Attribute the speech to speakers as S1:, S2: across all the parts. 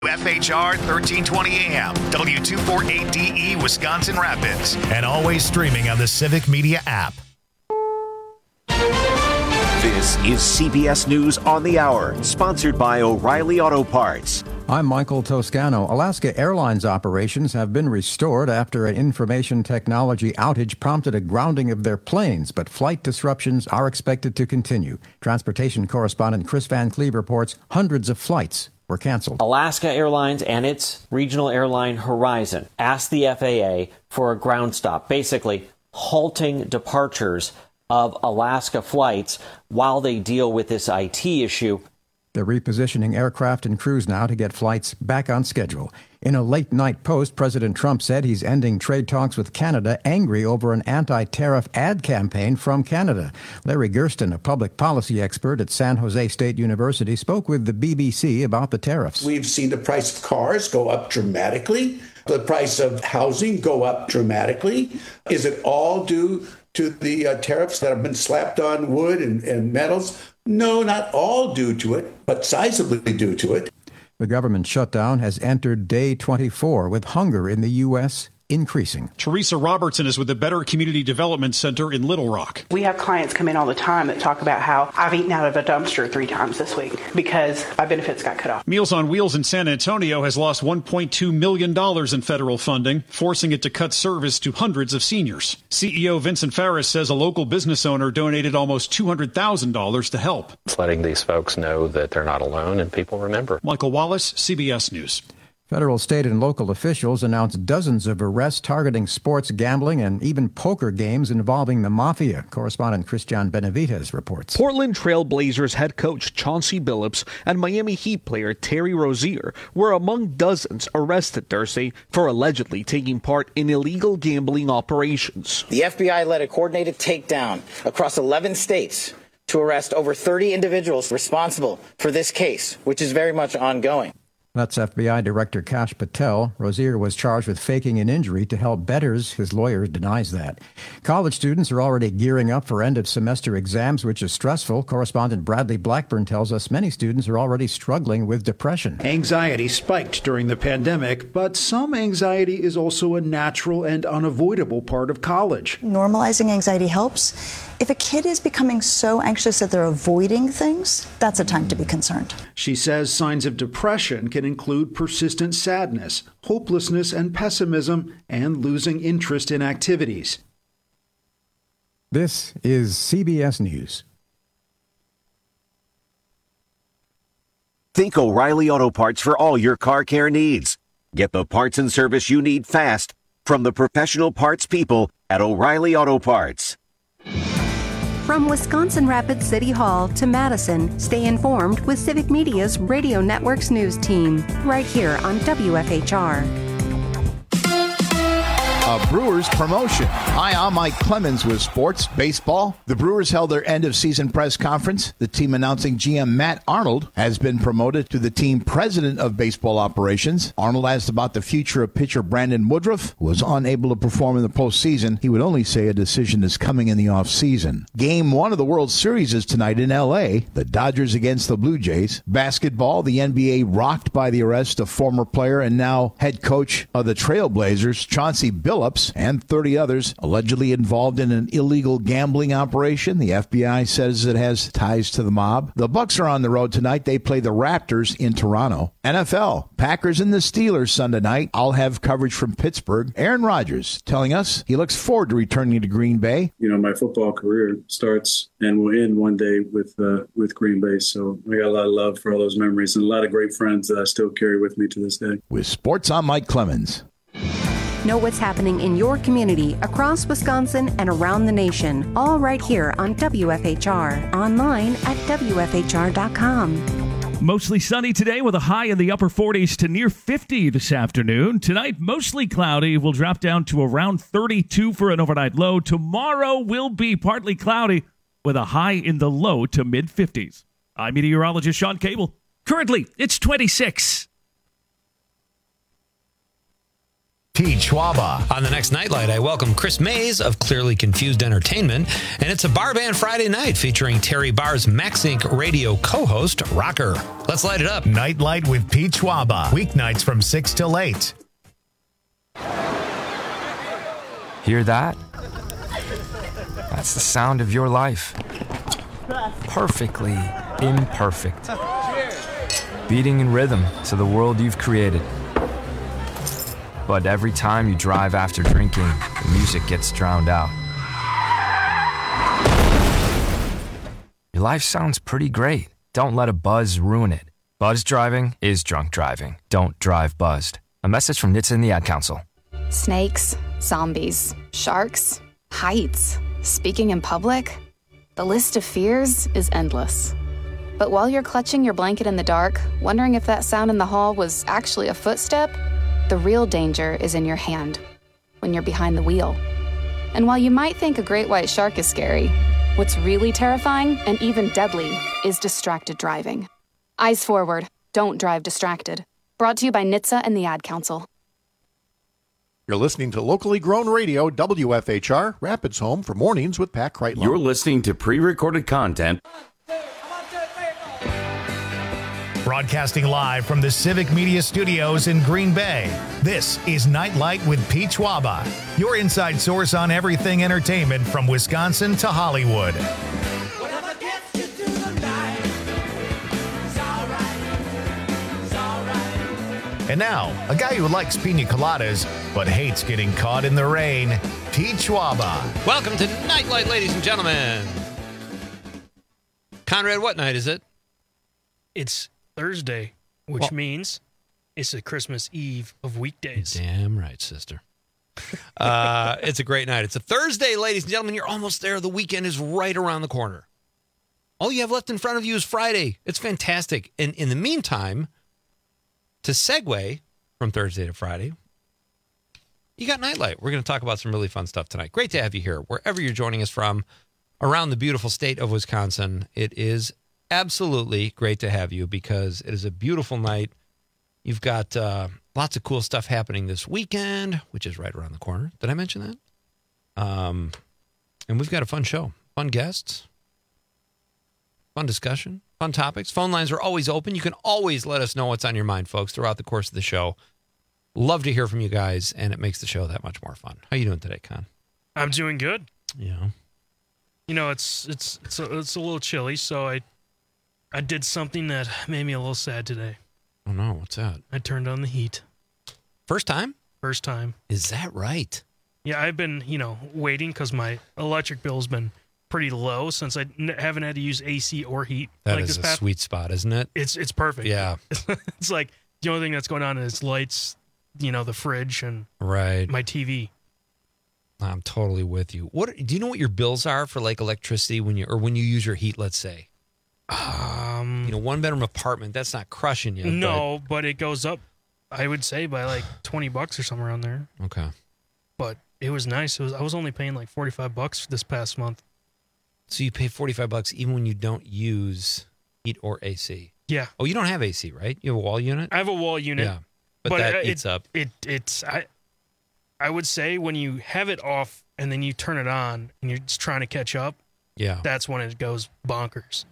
S1: FHR 1320 AM, W248DE, Wisconsin Rapids, and always streaming on the Civic Media app.
S2: This is CBS News on the Hour, sponsored by O'Reilly Auto Parts.
S3: I'm Michael Toscano. Alaska Airlines operations have been restored after an information technology outage prompted a grounding of their planes, but flight disruptions are expected to continue. Transportation correspondent Chris Van Cleve reports hundreds of flights were canceled.
S4: Alaska Airlines and its regional airline Horizon asked the FAA for a ground stop, basically halting departures of Alaska flights while they deal with this IT issue.
S3: They're repositioning aircraft and crews now to get flights back on schedule. In a late-night post, President Trump said he's ending trade talks with Canada, angry over an anti-tariff ad campaign from Canada. Larry Gersten, a public policy expert at San Jose State University, spoke with the BBC about the tariffs.
S5: We've seen the price of cars go up dramatically, the price of housing go up dramatically. Is it all due to the tariffs that have been slapped on wood and metals? No, not all due to it, but sizably due to it.
S3: The government shutdown has entered day 24, with hunger in the U.S. increasing.
S6: Teresa Robertson is with the Better Community Development Center in Little Rock.
S7: We have clients come in all the time that talk about how I've eaten out of a dumpster 3 times this week because my benefits got cut off.
S6: Meals on Wheels in San Antonio has lost $1.2 million in federal funding, forcing it to cut service to hundreds of seniors. CEO Vincent Farris says a local business owner donated almost $200,000 to help.
S8: It's letting these folks know that they're not alone and people remember.
S6: Michael Wallace, CBS News.
S3: Federal, state, and local officials announced dozens of arrests targeting sports gambling and even poker games involving the mafia. Correspondent Christian Benavides reports.
S9: Portland Trail Blazers head coach Chauncey Billups and Miami Heat player Terry Rozier were among dozens arrested Thursday for allegedly taking part in illegal gambling operations.
S10: The FBI led a coordinated takedown across 11 states to arrest over 30 individuals responsible for this case, which is very much ongoing.
S3: That's FBI Director Kash Patel. Rozier was charged with faking an injury to help bettors. His lawyer denies that. College students are already gearing up for end-of-semester exams, which is stressful. Correspondent Bradley Blackburn tells us many students are already struggling with depression.
S11: Anxiety spiked during the pandemic, but some anxiety is also a natural and unavoidable part of college.
S12: Normalizing anxiety helps. If a kid is becoming so anxious that they're avoiding things, that's a time to be concerned.
S11: She says signs of depression can include persistent sadness, hopelessness and pessimism, and losing interest in activities.
S3: This is CBS News.
S2: Think O'Reilly Auto Parts for all your car care needs. Get the parts and service you need fast from the professional parts people at O'Reilly Auto Parts.
S13: From Wisconsin Rapids City Hall to Madison, stay informed with Civic Media's Radio Network's news team, right here on WFHR.
S14: A Brewers promotion. Hi, I'm Mike Clemens with Sports Baseball. The Brewers held their end-of-season press conference. The team announcing GM Matt Arnold has been promoted to the team president of baseball operations. Arnold asked about the future of pitcher Brandon Woodruff, who was unable to perform in the postseason. He would only say a decision is coming in the offseason. Game 1 of the World Series is tonight in L.A., the Dodgers against the Blue Jays. Basketball, the NBA rocked by the arrest of former player and now head coach of the Trailblazers, Chauncey Billups, and 30 others allegedly involved in an illegal gambling operation. The FBI says it has ties to the mob. The Bucks are on the road tonight. They play the Raptors in Toronto. NFL, Packers and the Steelers Sunday night. I'll have coverage from Pittsburgh. Aaron Rodgers telling us he looks forward to returning to Green Bay.
S15: You know, my football career starts and will end one day with Green Bay. So I got a lot of love for all those memories and a lot of great friends that I still carry with me to this day.
S14: With sports, I'm Mike Clemens.
S13: Know what's happening in your community, across Wisconsin, and around the nation, all right here on WFHR. Online at WFHR.com.
S16: Mostly sunny today with a high in the upper 40s to near 50 this afternoon. Tonight, mostly cloudy. Will drop down to around 32 for an overnight low. Tomorrow will be partly cloudy with a high in the low to mid-50s. I'm meteorologist Sean Cable. Currently, it's 26.
S1: Pete Schwaba.
S17: On the next Nightlight, I welcome Chris Mays of Clearly Confused Entertainment, and it's a Bar Band Friday night featuring Terry Barr's Max Inc. radio co-host, Rocker. Let's light it up.
S1: Nightlight with Pete Schwaba. Weeknights from 6 till 8.
S18: Hear that? That's the sound of your life. Perfectly imperfect. Beating in rhythm to the world you've created. But every time you drive after drinking, the music gets drowned out. Your life sounds pretty great. Don't let a buzz ruin it. Buzz driving is drunk driving. Don't drive buzzed. A message from NHTSA and the Ad Council.
S19: Snakes, zombies, sharks, heights, speaking in public. The list of fears is endless. But while you're clutching your blanket in the dark, wondering if that sound in the hall was actually a footstep, the real danger is in your hand, when you're behind the wheel. And while you might think a great white shark is scary, what's really terrifying and even deadly is distracted driving. Eyes forward, don't drive distracted. Brought to you by NHTSA and the Ad Council.
S20: You're listening to locally grown radio, WFHR, Rapids Home for Mornings with Pat Kreitlow.
S21: You're listening to pre-recorded content.
S1: Broadcasting live from the Civic Media Studios in Green Bay, this is Nightlight with Pete Schwaba, your inside source on everything entertainment from Wisconsin to Hollywood. And now, a guy who likes pina coladas but hates getting caught in the rain, Pete Schwaba.
S17: Welcome to Nightlight, ladies and gentlemen. Conrad, what night is it?
S22: It's Thursday, which means it's a Christmas Eve of weekdays.
S17: Damn right, sister. It's a great night. It's a Thursday, ladies and gentlemen. You're almost there. The weekend is right around the corner. All you have left in front of you is Friday. It's fantastic. And in the meantime, to segue from Thursday to Friday, you got Nightlight. We're going to talk about some really fun stuff tonight. Great to have you here. Wherever you're joining us from around the beautiful state of Wisconsin, it is absolutely great to have you because it is a beautiful night. You've got lots of cool stuff happening this weekend, which is right around the corner. Did I mention that? And we've got a fun show, fun guests, fun discussion, fun topics. Phone lines are always open. You can always let us know what's on your mind, folks, throughout the course of the show. Love to hear from you guys, and it makes the show that much more fun. How you doing today, Con?
S22: I'm doing good.
S17: Yeah.
S22: You know, it's a little chilly, so I did something that made me a little sad today.
S17: Oh, no. What's that?
S22: I turned on the heat.
S17: First time?
S22: First time.
S17: Is that right?
S22: Yeah, I've been, waiting because my electric bill's been pretty low since I haven't had to use AC or heat.
S17: That is a sweet spot, isn't it?
S22: It's perfect.
S17: Yeah.
S22: It's like the only thing that's going on is lights, the fridge and
S17: right.
S22: my TV.
S17: I'm totally with you. Do you know what your bills are for like electricity when you use your heat, let's say? One bedroom apartment, that's not crushing you.
S22: No, but it goes up, I would say, by like $20 or somewhere around there.
S17: Okay.
S22: But it was nice. I was only paying like $45 this past month.
S17: So you pay $45 even when you don't use heat or AC?
S22: Yeah.
S17: Oh, you don't have AC, right? You have a wall unit?
S22: I have a wall unit.
S17: Yeah. But that eats up.
S22: I would say when you have it off and then you turn it on and you're just trying to catch up,
S17: yeah,
S22: that's when it goes bonkers.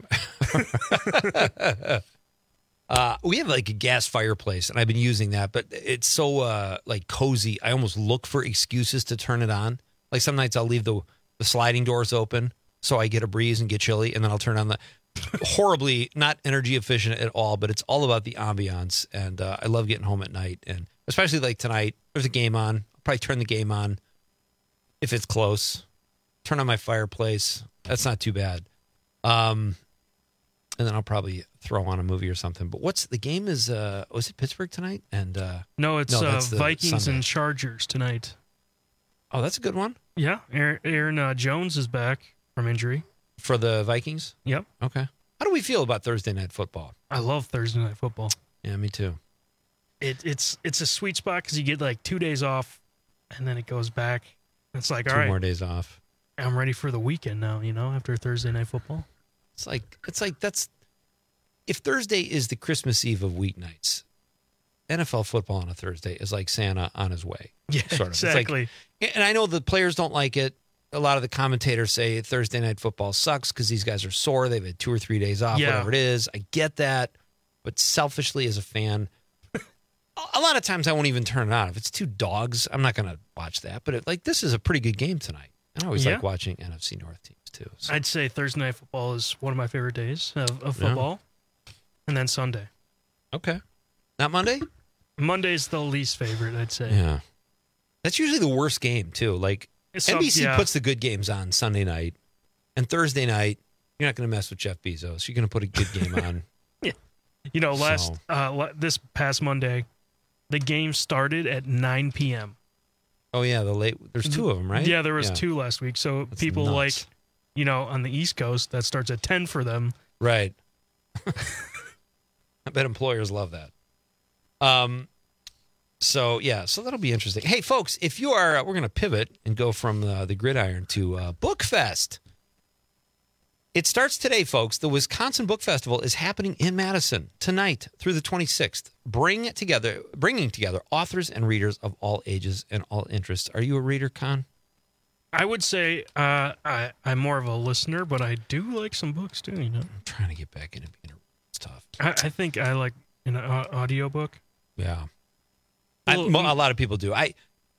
S17: We have like a gas fireplace, and I've been using that, but it's so like cozy. I almost look for excuses to turn it on. Like some nights I'll leave the sliding doors open so I get a breeze and get chilly, and then I'll turn on the horribly not energy efficient at all, but it's all about the ambiance. And I love getting home at night, and especially like tonight, there's a game on. I'll probably turn the game on if it's close. Turn on my fireplace. That's not too bad. And then I'll probably throw on a movie or something. But what's the game is, was it Pittsburgh tonight? And
S22: No, it's Vikings
S17: Sunday.
S22: and Chargers tonight.
S17: Oh, that's a good one.
S22: Yeah, Aaron Jones is back from injury.
S17: For the Vikings?
S22: Yep.
S17: Okay. How do we feel about Thursday night football?
S22: I love Thursday night football.
S17: Yeah, me too.
S22: It's a sweet spot because you get like 2 days off, and then it goes back. It's like, all right.
S17: 2 more days off.
S22: I'm ready for the weekend now, after Thursday night football.
S17: It's like that's if Thursday is the Christmas Eve of weeknights, NFL football on a Thursday is like Santa on his way.
S22: Yeah,
S17: sort of.
S22: exactly.
S17: It's like, and I know the players don't like it. A lot of the commentators say Thursday night football sucks because these guys are sore. They've had 2 or 3 days off, whatever it is. I get that. But selfishly as a fan, a lot of times I won't even turn it on. If it's 2 dogs, I'm not going to watch that. But this is a pretty good game tonight. And I always like watching NFC North teams too. So.
S22: I'd say Thursday night football is one of my favorite days of football. And then Sunday.
S17: Okay. Not Monday?
S22: Monday's the least favorite, I'd say.
S17: Yeah. That's usually the worst game, too. Like, NBC puts the good games on Sunday night, and Thursday night, you're not going to mess with Jeff Bezos. You're going to put a good game on.
S22: Yeah. You know, this past Monday, the game started at 9 p.m.
S17: Oh, yeah, there's 2 of them, right?
S22: Yeah, there was 2 last week. So
S17: That's
S22: people
S17: nuts.
S22: on the East Coast, that starts at 10 for them.
S17: Right. I bet employers love that. So that'll be interesting. Hey, folks, if you are, we're going to pivot and go from the gridiron to BookFest. It starts today, folks. The Wisconsin Book Festival is happening in Madison tonight through the 26th, bringing together authors and readers of all ages and all interests. Are you a reader, Con?
S22: I would say I'm more of a listener, but I do like some books too. You know,
S17: I'm trying to get back into being a reader. It's tough.
S22: I think I like an audiobook.
S17: Yeah. A lot of people do. I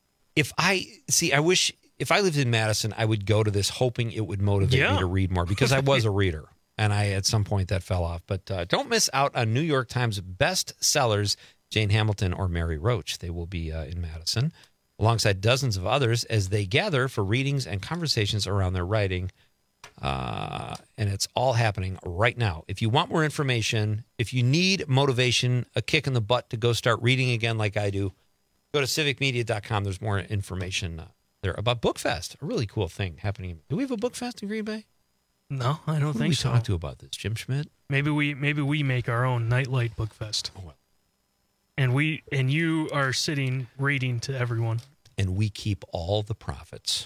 S17: wish if I lived in Madison, I would go to this hoping it would motivate me to read more because I was a reader and at some point that fell off. But don't miss out on New York Times best sellers, Jane Hamilton or Mary Roach. They will be in Madison alongside dozens of others as they gather for readings and conversations around their writing. And it's all happening right now. If you want more information, if you need motivation, a kick in the butt to go start reading again like I do, go to civicmedia.com. There's more information there about BookFest, a really cool thing happening. Do we have a BookFest in Green Bay?
S22: No, I don't think so.
S17: Who we talk to about this? Jim Schmidt?
S22: Maybe we make our own Nightlight BookFest. Oh, well. And you are sitting reading to everyone.
S17: And we keep all the profits.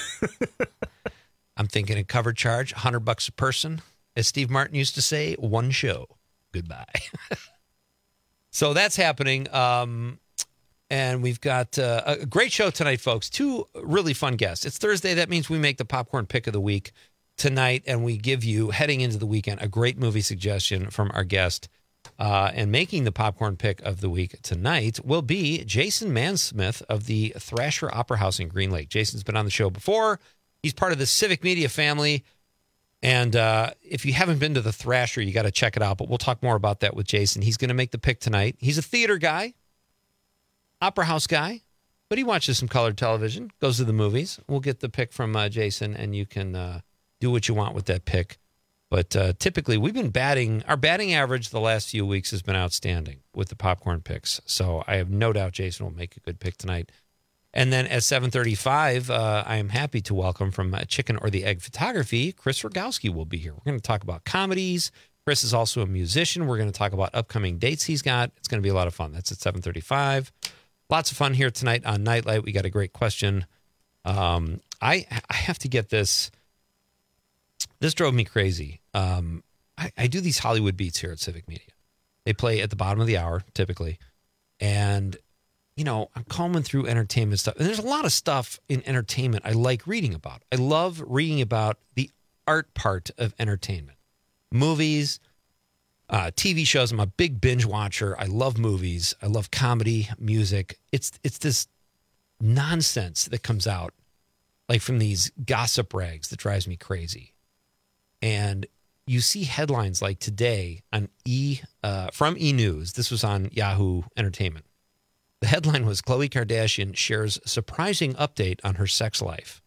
S17: I'm thinking a cover charge, $100 a person. As Steve Martin used to say, one show. Goodbye. So that's happening. And we've got a great show tonight, folks. 2 really fun guests. It's Thursday. That means we make the popcorn pick of the week tonight. And we give you, heading into the weekend, a great movie suggestion from our guest. And making the popcorn pick of the week tonight will be Jason Mansmith of the Thrasher Opera House in Green Lake. Jason's been on the show before. He's part of the Civic Media family. And if you haven't been to the Thrasher, you got to check it out. But we'll talk more about that with Jason. He's going to make the pick tonight. He's a theater guy, opera house guy, but he watches some colored television, goes to the movies. We'll get the pick from Jason, and you can do what you want with that pick. But typically, we've been our batting average the last few weeks has been outstanding with the popcorn picks. So I have no doubt Jason will make a good pick tonight. And then at 7:35, I am happy to welcome from Chicken or the Egg Photography, Chris Rogowski will be here. We're going to talk about comedies. Chris is also a musician. We're going to talk about upcoming dates he's got. It's going to be a lot of fun. That's at 7:35. Lots of fun here tonight on Nightlight. We got a great question. I have to get this. This drove me crazy. I do these Hollywood beats here at Civic Media. They play at the bottom of the hour, typically. And, I'm combing through entertainment stuff. And there's a lot of stuff in entertainment I like reading about. I love reading about the art part of entertainment. Movies, TV shows. I'm a big binge watcher. I love movies. I love comedy, music. It's this nonsense that comes out, like from these gossip rags, that drives me crazy. And you see headlines like today on from E! News. This was on Yahoo Entertainment. The headline was, Khloe Kardashian shares surprising update on her sex life.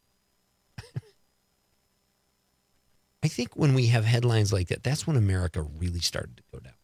S17: I think when we have headlines like that, that's when America really started to go down.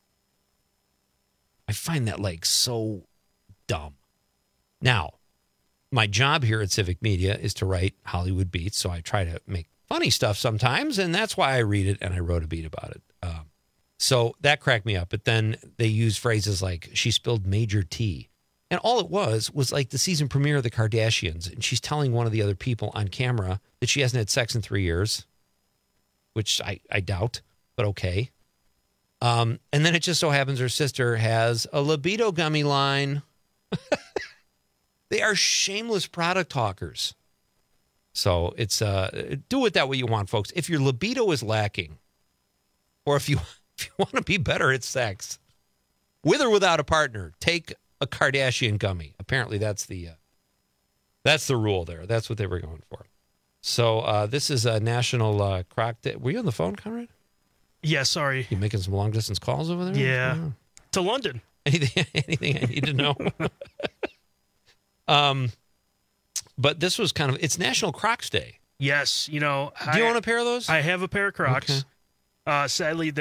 S17: I find that so dumb. Now, my job here at Civic Media is to write Hollywood beats, so I try to make funny stuff sometimes, and that's why I read it, and I wrote a beat about it. So that cracked me up. But then they use phrases like, she spilled major tea. And all it was like the season premiere of The Kardashians, and she's telling one of the other people on camera that she hasn't had sex in 3 years, which I doubt, but okay. And then it just so happens her sister has a libido gummy line. They are shameless product hawkers. So it's do with that what you want, folks. If your libido is lacking, or if you want to be better at sex, with or without a partner, take a Kardashian gummy. Apparently that's the rule there. That's what they were going for. So this is a National Croc Day. Were you on the phone, Conrad?
S22: Yeah, sorry.
S17: You making some long distance calls over there?
S22: Yeah, to London.
S17: Anything I need to know? But this was it's National Crocs Day.
S22: Yes, do you
S17: own a pair of those?
S22: I have a pair of Crocs. Okay. Sadly,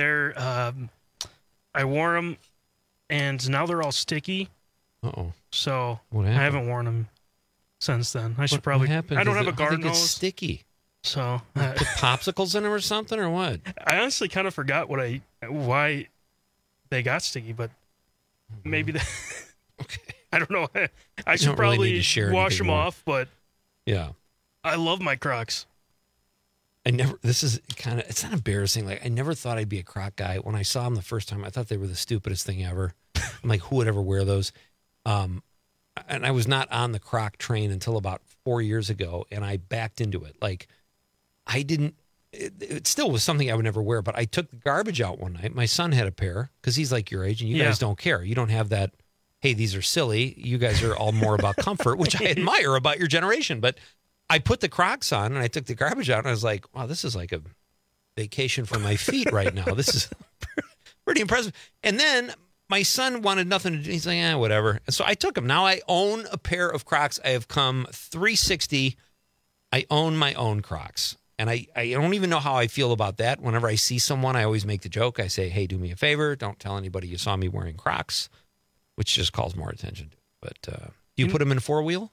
S22: I wore them, and now they're all sticky.
S17: Uh-oh.
S22: So
S17: what
S22: I
S17: happened?
S22: haven't worn them since then. I should probably.
S17: What happened?
S22: I don't have a garden
S17: I think it's
S22: hose.
S17: sticky.
S22: So
S17: put popsicles in them or something, or what?
S22: I honestly kind of forgot why they got sticky, but maybe that.
S17: Okay.
S22: I don't know. I should probably wash them off, but
S17: yeah,
S22: I love my Crocs.
S17: It's not embarrassing. Like, I never thought I'd be a Croc guy. When I saw them the first time, I thought they were the stupidest thing ever. I'm like, who would ever wear those? And I was not on the Croc train until about 4 years ago, and I backed into it. Like, it still was something I would never wear, but I took the garbage out one night. My son had a pair, because he's like your age, and you guys don't care. You don't have that, hey, these are silly. You guys are all more about comfort, which I admire about your generation. But I put the Crocs on, and I took the garbage out, and I was like, wow, this is like a vacation for my feet right now. This is pretty impressive. And then my son wanted nothing to do. He's like, whatever. And so I took them. Now I own a pair of Crocs. I have come 360. I own my own Crocs. And I don't even know how I feel about that. Whenever I see someone, I always make the joke. I say, hey, do me a favor. Don't tell anybody you saw me wearing Crocs, which just calls more attention to it. But do you put them in 4-wheel?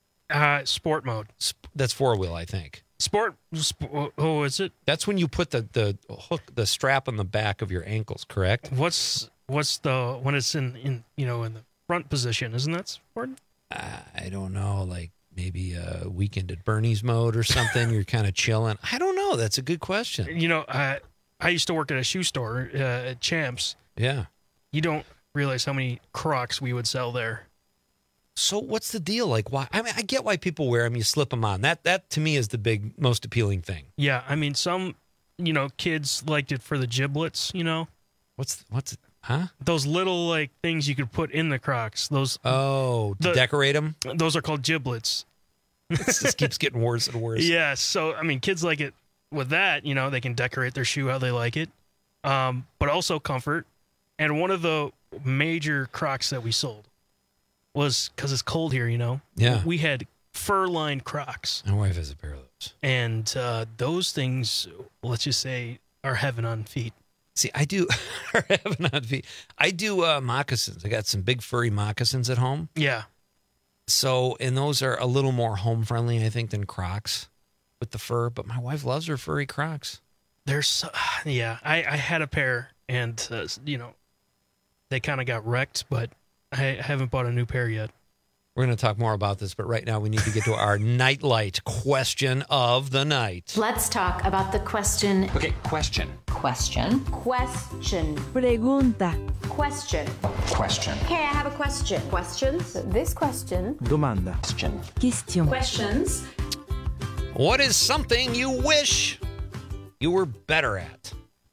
S22: Sport mode.
S17: That's 4-wheel, I think.
S22: Sport. Oh, is it?
S17: That's when you put the hook, the strap on the back of your ankles, correct?
S22: What's the when it's in the front position? Isn't that sport?
S17: I don't know. Like maybe a Weekend at Bernie's mode or something. You're kind of chilling. I don't know. That's a good question.
S22: I used to work at a shoe store at Champs.
S17: Yeah.
S22: You don't realize how many Crocs we would sell there.
S17: So what's the deal? Like, why? I mean, I get why people wear them. You slip them on. That to me is the most appealing thing.
S22: Yeah, I mean, some, kids liked it for the giblets.
S17: What's huh?
S22: Those little things you could put in the Crocs. Those.
S17: Oh, to decorate them.
S22: Those are called giblets.
S17: It just keeps getting worse and worse.
S22: Yeah. So I mean, kids like it with that. They can decorate their shoe how they like it, but also comfort. And one of the major Crocs that we sold was because it's cold here,
S17: Yeah.
S22: We had fur-lined Crocs.
S17: My wife has a pair of those.
S22: And those things, let's just say, are heaven on feet.
S17: See, I do heaven on feet. I do moccasins. I got some big furry moccasins at home.
S22: Yeah.
S17: So, and those are a little more home-friendly, I think, than Crocs with the fur. But my wife loves her furry Crocs.
S22: They're so, yeah. I had a pair, and, they kind of got wrecked, but I haven't bought a new pair yet.
S17: We're going to talk more about this, but right now we need to get to our Nightlight question of the night.
S4: Let's talk about the question.
S21: Okay, question.
S4: Question. Question.
S5: Pregunta.
S4: Question.
S21: Question.
S4: Okay, I have a question. Questions? This question.
S5: Domanda.
S21: Question.
S5: Question.
S4: Questions.
S17: What is something you wish you were better at?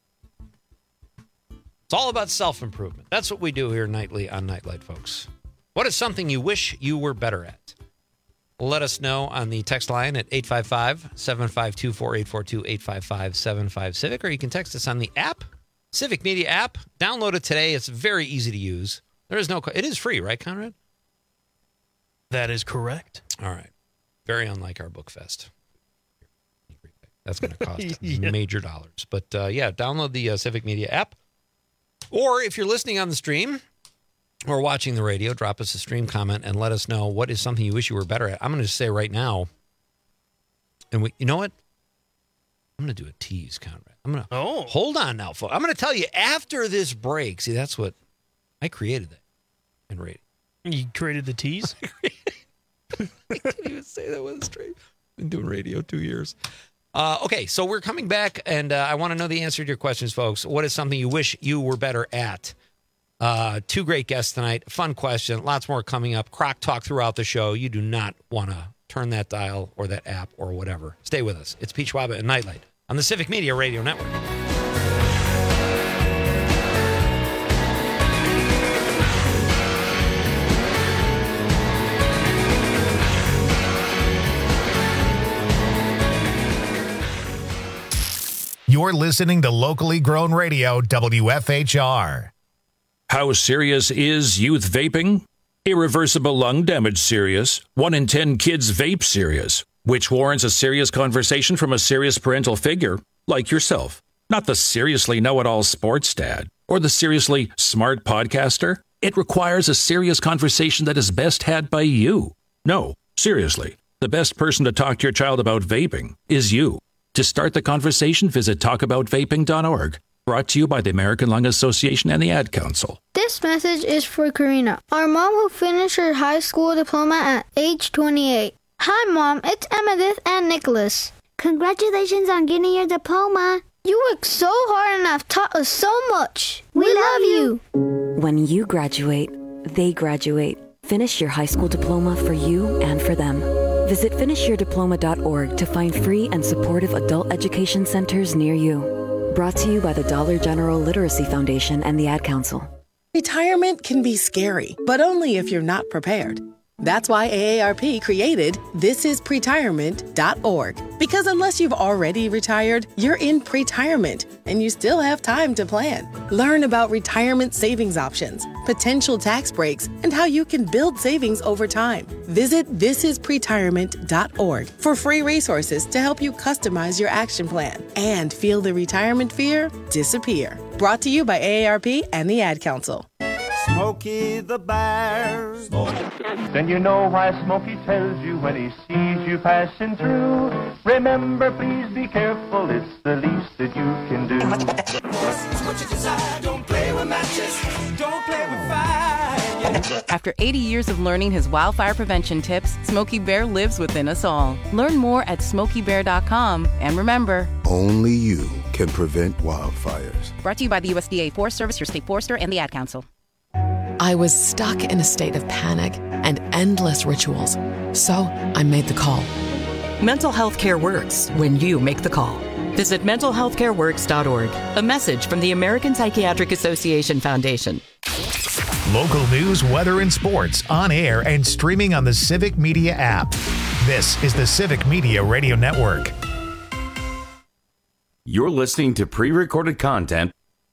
S17: It's all about self-improvement. That's what we do here nightly on Nightlight, folks. What is something you wish you were better at? Let us know on the text line at 855-752-4842, 855-75-CIVIC, or you can text us on the app, Civic Media app. Download it today. It's very easy to use. It is free, right, Conrad?
S22: That is correct.
S17: All right. Very unlike our book fest. That's going to cost major dollars. But, download the Civic Media app. Or if you're listening on the stream or watching the radio, drop us a stream comment and let us know what is something you wish you were better at. I'm going to say right now, and you know what? I'm going to do a tease, Conrad. Hold on now, folks. I'm going to tell you after this break. See, that's what I created that in radio.
S22: You created the tease?
S17: I can't even say that with a straight. Been doing radio 2 years. Okay, so we're coming back, and I want to know the answer to your questions, folks. What is something you wish you were better at? Two great guests tonight. Fun question. Lots more coming up. Croc Talk throughout the show. You do not want to turn that dial or that app or whatever. Stay with us. It's Pete Schwaba and Nightlight on the Civic Media Radio Network.
S1: You're listening to locally grown radio, WFHR.
S5: How serious is youth vaping? Irreversible lung damage serious. 1 in 10 kids vape serious, which warrants a serious conversation from a serious parental figure like yourself. Not the seriously know-it-all sports dad or the seriously smart podcaster. It requires a serious conversation that is best had by you. No, seriously, the best person to talk to your child about vaping is you. To start the conversation, visit talkaboutvaping.org. Brought to you by the American Lung Association and the Ad Council.
S7: This message is for Karina, our mom who finished her high school diploma at age 28. Hi, Mom. It's Emmettith and Nicholas. Congratulations on getting your diploma. You worked so hard and have taught us so much. We love you.
S23: When you graduate, they graduate. Finish your high school diploma for you and for them. Visit finishyourdiploma.org to find free and supportive adult education centers near you. Brought to you by the Dollar General Literacy Foundation and the Ad Council.
S24: Retirement can be scary, but only if you're not prepared. That's why AARP created thisispretirement.org. Because unless you've already retired, you're in pretirement, and you still have time to plan. Learn about retirement savings options, potential tax breaks, and how you can build savings over time. Visit thisispretirement.org for free resources to help you customize your action plan and feel the retirement fear disappear. Brought to you by AARP and the Ad Council.
S25: Smokey the Bear. Then you know why Smokey tells you when he sees you passing through. Remember, please be careful, it's the least that you can do.
S26: What you desire, don't play with matches, don't play with fire.
S27: After 80 years of learning his wildfire prevention tips, Smokey Bear lives within us all. Learn more at SmokeyBear.com. And remember,
S28: only you can prevent wildfires.
S27: Brought to you by the USDA Forest Service, your state forester, and the Ad Council.
S29: I was stuck in a state of panic and endless rituals. So I made the call.
S30: Mental health care works when you make the call. Visit mentalhealthcareworks.org. A message from the American Psychiatric Association Foundation.
S1: Local news, weather, and sports on air and streaming on the Civic Media app. This is the Civic Media Radio Network.
S21: You're listening to pre-recorded content.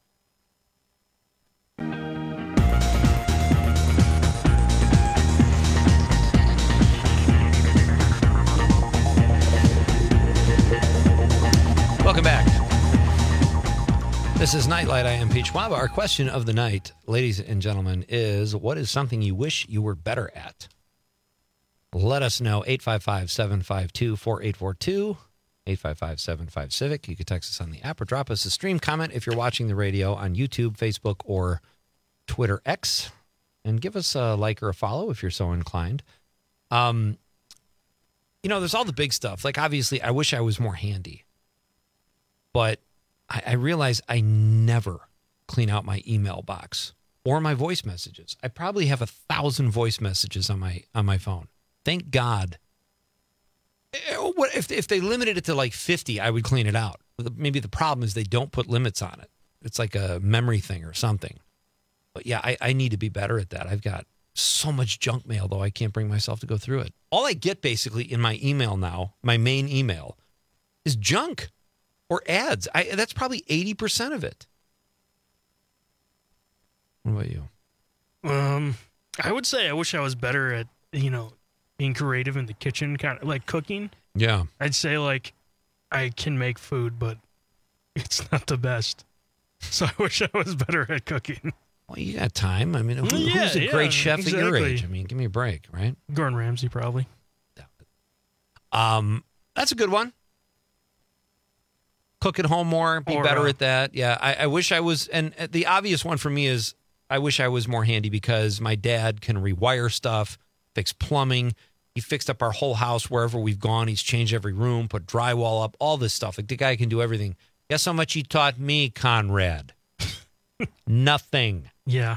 S17: Welcome back. This is Nightlight. I am Pete Schwaba. Our question of the night, ladies and gentlemen, is what is something you wish you were better at? Let us know. 855-752-4842. 855-75-CIVIC. You can text us on the app or drop us a stream comment if you're watching the radio on YouTube, Facebook, or Twitter X. And give us a like or a follow if you're so inclined. You know, there's all the big stuff. Like, obviously, I wish I was more handy. But I realize I never clean out my email box or my voice messages. I probably have 1,000 voice messages on my phone. Thank God. What if they limited it to like 50, I would clean it out. Maybe the problem is they don't put limits on it. It's like a memory thing or something. But yeah, I need to be better at that. I've got so much junk mail, though I can't bring myself to go through it. All I get basically in my email now, my main email, is junk. Or ads. That's probably 80% of it. What about you?
S22: I would say I wish I was better at, being creative in the kitchen, kind of like cooking.
S17: Yeah.
S22: I'd say like I can make food, but it's not the best. So I wish I was better at cooking.
S17: Well, you got time. I mean, who's a great chef at your age? I mean, give me a break, right?
S22: Gordon Ramsay, probably.
S17: That's a good one. Cook at home more, be better at that. Yeah, I wish I was, and the obvious one for me is I wish I was more handy because my dad can rewire stuff, fix plumbing. He fixed up our whole house wherever we've gone. He's changed every room, put drywall up, all this stuff. Like, the guy can do everything. Guess how much he taught me, Conrad? Nothing.
S22: Yeah.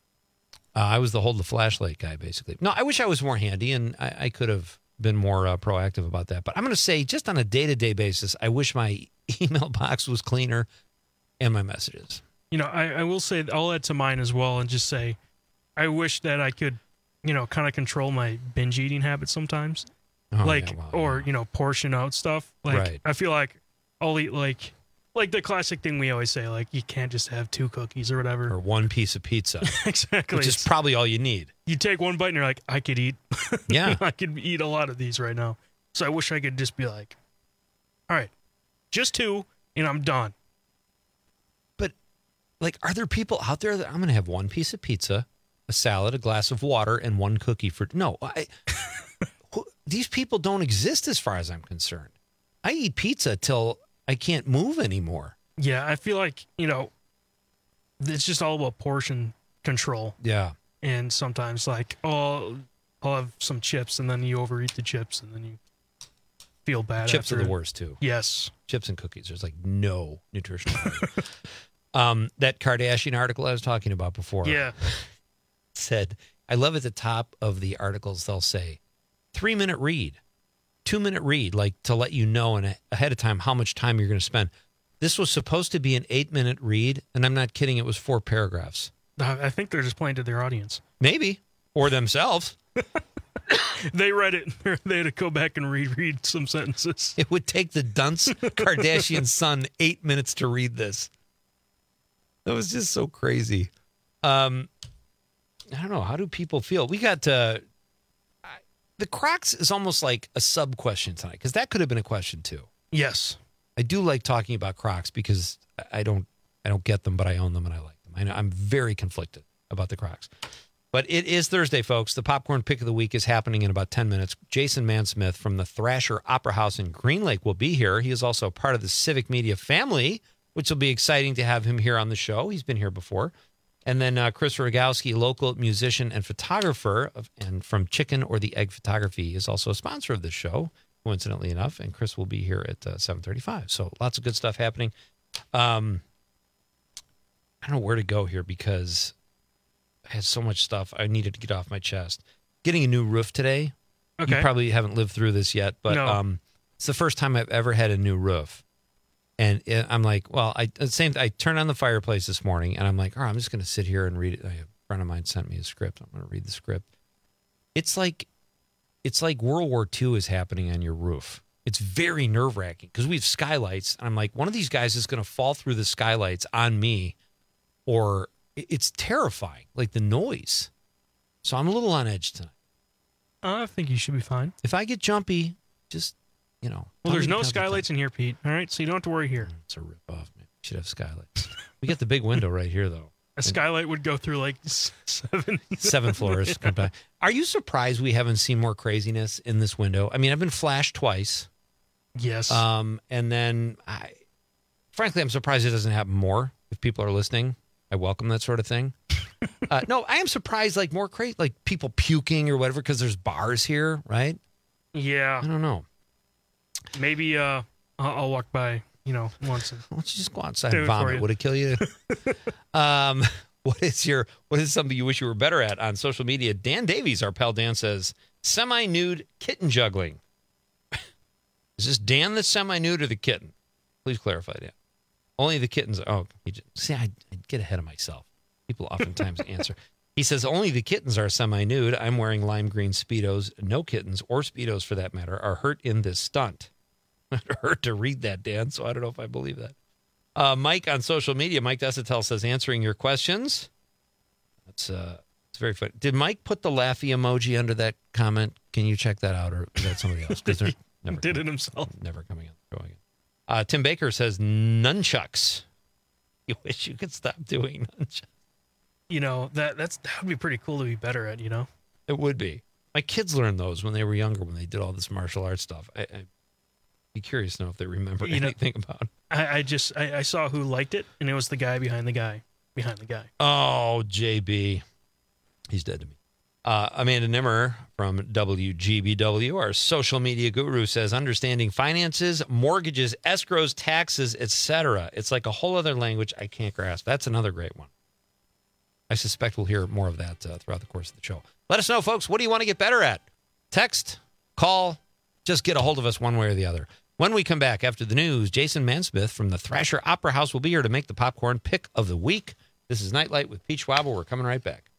S17: I was the hold the flashlight guy, basically. No, I wish I was more handy, and I could have been more proactive about that. But I'm going to say, just on a day-to-day basis, I wish my email box was cleaner and my messages.
S22: You know, I will say, I'll add to mine as well and just say, I wish that I could, you know, kind of control my binge eating habits sometimes. Or, you know, portion out stuff. Like,
S17: right.
S22: I feel like I'll eat like the classic thing we always say, like, you can't just have 2 cookies or whatever.
S17: Or 1 piece of pizza.
S22: Exactly.
S17: Which is probably all you need.
S22: You take one bite and you're like, I could eat.
S17: Yeah.
S22: I could eat a lot of these right now. So I wish I could just be like, all right, just 2 and I'm done.
S17: But, like, are there people out there that I'm going to have 1 piece of pizza, a salad, a glass of water, and 1 cookie for... No, these people don't exist as far as I'm concerned. I eat pizza till I can't move anymore.
S22: Yeah, I feel like, you know, it's just all about portion control.
S17: Yeah.
S22: And sometimes, like, I'll have some chips, and then you overeat the chips, and then you feel bad
S17: Chips
S22: after
S17: are the
S22: it.
S17: worst, too.
S22: Yes.
S17: Chips and cookies. There's, like, no nutritional value. That Kardashian article I was talking about before.
S22: Yeah.
S17: Said, I love at the top of the articles, they'll say, 3-minute read, 2-minute read, like to let you know ahead of time how much time you're going to spend. This was supposed to be an 8-minute read, and I'm not kidding, it was 4 paragraphs.
S22: I think they're just playing to their audience.
S17: Maybe. Or themselves.
S22: They read it. They had to go back and reread some sentences.
S17: It would take the dunce Kardashian son 8 minutes to read this. That was just so crazy. I don't know. How do people feel? We got the Crocs is almost like a sub question tonight, because that could have been a question too.
S22: Yes.
S17: I do like talking about Crocs because I don't get them, but I own them and I like them. I'm very conflicted about the Crocs. But it is Thursday, folks. The Popcorn Pick of the Week is happening in about 10 minutes. Jason Mansmith from the Thrasher Opera House in Green Lake will be here. He is also part of the Civic Media family, which will be exciting to have him here on the show. He's been here before. And then Chris Rogowski, local musician and photographer, and from Chicken or the Egg Photography, is also a sponsor of this show, coincidentally enough. And Chris will be here at 7:35. So lots of good stuff happening. I don't know where to go here because I had so much stuff I needed to get off my chest. Getting a new roof today.
S22: Okay.
S17: You probably haven't lived through this yet, but
S22: No.
S17: It's the first time I've ever had a new roof. And I'm like, well, I turned on the fireplace this morning, and I'm like, all right, I'm just going to sit here and read it. A friend of mine sent me a script. I'm going to read the script. It's like World War II is happening on your roof. It's very nerve-wracking because we have skylights. And I'm like, one of these guys is going to fall through the skylights on me, or it's terrifying, like the noise. So I'm a little on edge tonight.
S22: I think you should be fine.
S17: If I get jumpy, just, you know.
S22: Well, there's no skylights in here, Pete. All right, so you don't have to worry here.
S17: It's a rip-off, man. We should have skylights. We got the big window right here, though.
S22: A skylight would go through like 7
S17: floors. Yeah. Are you surprised we haven't seen more craziness in this window? I mean, I've been flashed twice.
S22: Yes.
S17: And then, frankly, I'm surprised it doesn't happen more. If people are listening, I welcome that sort of thing. No, I am surprised, like, more crazy, like people puking or whatever, because there's bars here, right?
S22: Yeah.
S17: I don't know.
S22: Maybe I'll walk by, once.
S17: Why don't you just go outside and vomit? Would it kill you? What is something you wish you were better at on social media? Dan Davies, our pal Dan, says, semi-nude kitten juggling. Is this Dan the semi-nude or the kitten? Please clarify that. Only the kittens. Oh, I get ahead of myself. People oftentimes answer. He says, only the kittens are semi-nude. I'm wearing lime green Speedos. No kittens, or Speedos for that matter, are hurt in this stunt. It hurt to read that, Dan, so I don't know if I believe that. Mike on social media, Mike Desatel says, answering your questions. It's very funny. Did Mike put the laughy emoji under that comment? Can you check that out, or is that somebody else? Because they're never
S22: did it himself.
S17: Never coming on the show again. Tim Baker says, nunchucks. You wish you could stop doing nunchucks.
S22: That would be pretty cool to be better at,
S17: It would be. My kids learned those when they were younger, when they did all this martial arts stuff. I'd be curious to know if they remember anything about it.
S22: I saw who liked it, and it was the guy behind the guy.
S17: Oh, JB. He's dead to me. Amanda Nimmer from WGBW, our social media guru, says understanding finances, mortgages, escrows, taxes, etc. It's like a whole other language I can't grasp. That's another great one. I suspect we'll hear more of that throughout the course of the show. Let us know, folks. What do you want to get better at? Text, call, just get a hold of us one way or the other. When we come back after the news, Jason Mansmith from the Thrasher Opera House will be here to make the popcorn pick of the week. This is Nightlight with Pete Schwabel. We're coming right back.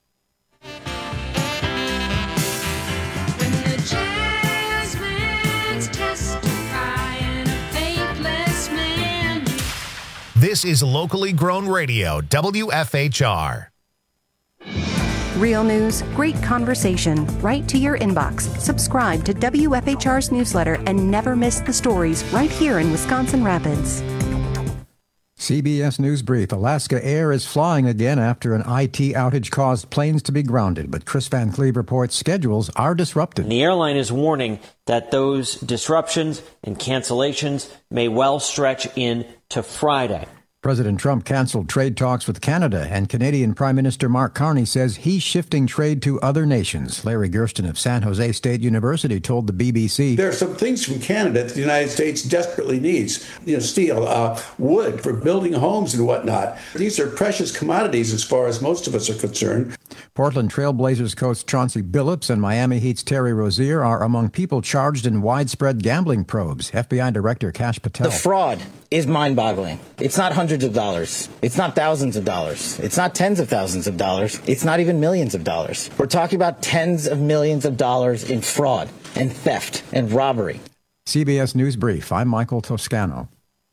S1: This is locally grown radio, WFHR.
S13: Real news, great conversation, right to your inbox. Subscribe to WFHR's newsletter and never miss the stories right here in Wisconsin Rapids.
S2: CBS News Brief. Alaska Air is flying again after an IT outage caused planes to be grounded, but Chris Van Cleve reports schedules are disrupted.
S3: The airline is warning that those disruptions and cancellations may well stretch into Friday.
S2: President Trump canceled trade talks with Canada, and Canadian Prime Minister Mark Carney says he's shifting trade to other nations. Larry Gersten of San Jose State University told the BBC.
S6: There are some things from Canada that the United States desperately needs. Steel, wood for building homes and whatnot. These are precious commodities as far as most of us are concerned.
S2: Portland Trail Blazers coach Chauncey Billups and Miami Heat's Terry Rozier are among people charged in widespread gambling probes. FBI Director Kash Patel.
S8: The fraud is mind-boggling. It's not hundreds of dollars. It's not thousands of dollars. It's not tens of thousands of dollars. It's not even millions of dollars. We're talking about tens of millions of dollars in fraud and theft and robbery.
S2: CBS News Brief. I'm Michael Toscano.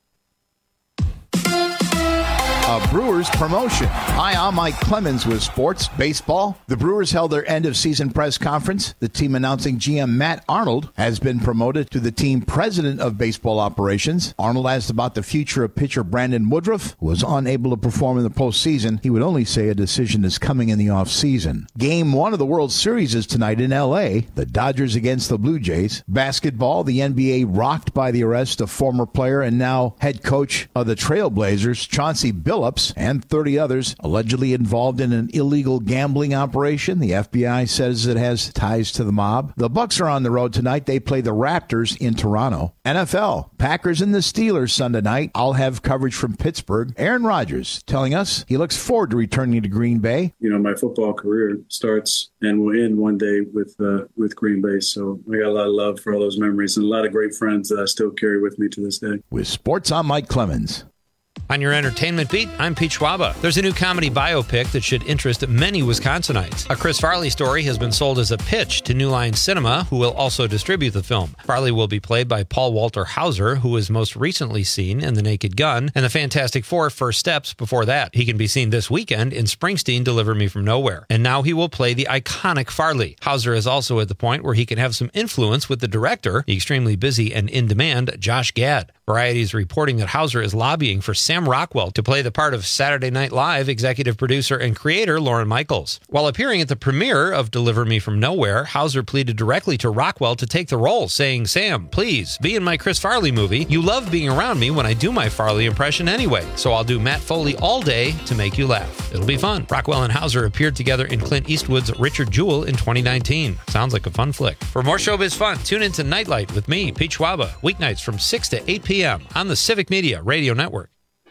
S9: Brewers promotion. Hi, I'm Mike Clemens with Sports Baseball. The Brewers held their end-of-season press conference. The team announcing GM Matt Arnold has been promoted to the team president of baseball operations. Arnold asked about the future of pitcher Brandon Woodruff, who was unable to perform in the postseason. He would only say a decision is coming in the offseason. Game 1 of the World Series is tonight in L.A., the Dodgers against the Blue Jays. Basketball, the NBA rocked by the arrest of former player and now head coach of the Trailblazers, Chauncey Billups, and 30 others allegedly involved in an illegal gambling operation. The FBI says it has ties to the mob. The Bucks are on the road tonight. They play the Raptors in Toronto. NFL, Packers and the Steelers Sunday night. I'll have coverage from Pittsburgh. Aaron Rodgers telling us he looks forward to returning to Green Bay.
S10: You know, my football career starts and will end one day with Green Bay. So I got a lot of love for all those memories and a lot of great friends that I still carry with me to this day.
S9: With sports, I'm Mike Clemens.
S17: On your entertainment beat, I'm Pete Schwaba. There's a new comedy biopic that should interest many Wisconsinites. A Chris Farley story has been sold as a pitch to New Line Cinema, who will also distribute the film. Farley will be played by Paul Walter Hauser, who was most recently seen in The Naked Gun and The Fantastic Four First Steps before that. He can be seen this weekend in Springsteen Deliver Me From Nowhere. And now he will play the iconic Farley. Hauser is also at the point where he can have some influence with the director, the extremely busy and in-demand Josh Gad. Variety is reporting that Hauser is lobbying for Sam Rockwell to play the part of Saturday Night Live executive producer and creator Lorne Michaels. While appearing at the premiere of Deliver Me From Nowhere, Hauser pleaded directly to Rockwell to take the role, saying, "Sam, please, be in my Chris Farley movie. You love being around me when I do my Farley impression anyway, so I'll do Matt Foley all day to make you laugh. It'll be fun." Rockwell and Hauser appeared together in Clint Eastwood's Richard Jewell in 2019. Sounds like a fun flick. For more showbiz fun, tune into Nightlight with me, Pete Schwaba, weeknights from 6 to 8 p.m. on the Civic Media Radio Network.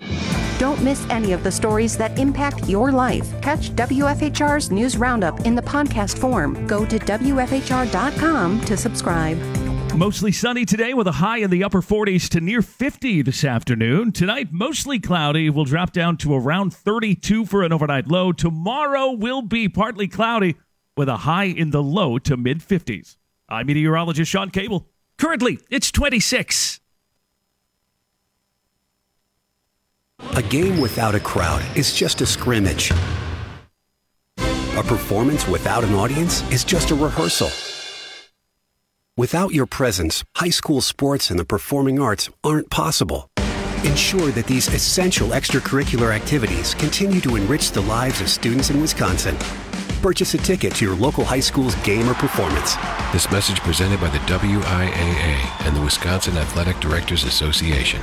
S13: Don't miss any of the stories that impact your life. Catch WFHR's News Roundup in the podcast form. Go to WFHR.com to subscribe.
S16: Mostly sunny today with a high in the upper 40s to near 50 this afternoon. Tonight, mostly cloudy. Will drop down to around 32 for an overnight low. Tomorrow will be partly cloudy with a high in the low to mid-50s. I'm meteorologist Sean Cable. Currently, it's 26.
S11: A game without a crowd is just a scrimmage. A performance without an audience is just a rehearsal. Without your presence, high school sports and the performing arts aren't possible. Ensure that these essential extracurricular activities continue to enrich the lives of students in Wisconsin. Purchase a ticket to your local high school's game or performance.
S12: This message presented by the WIAA and the Wisconsin Athletic Directors Association.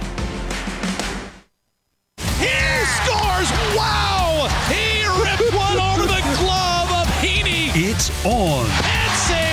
S14: Wow! He ripped one over the glove of Heaney.
S15: It's on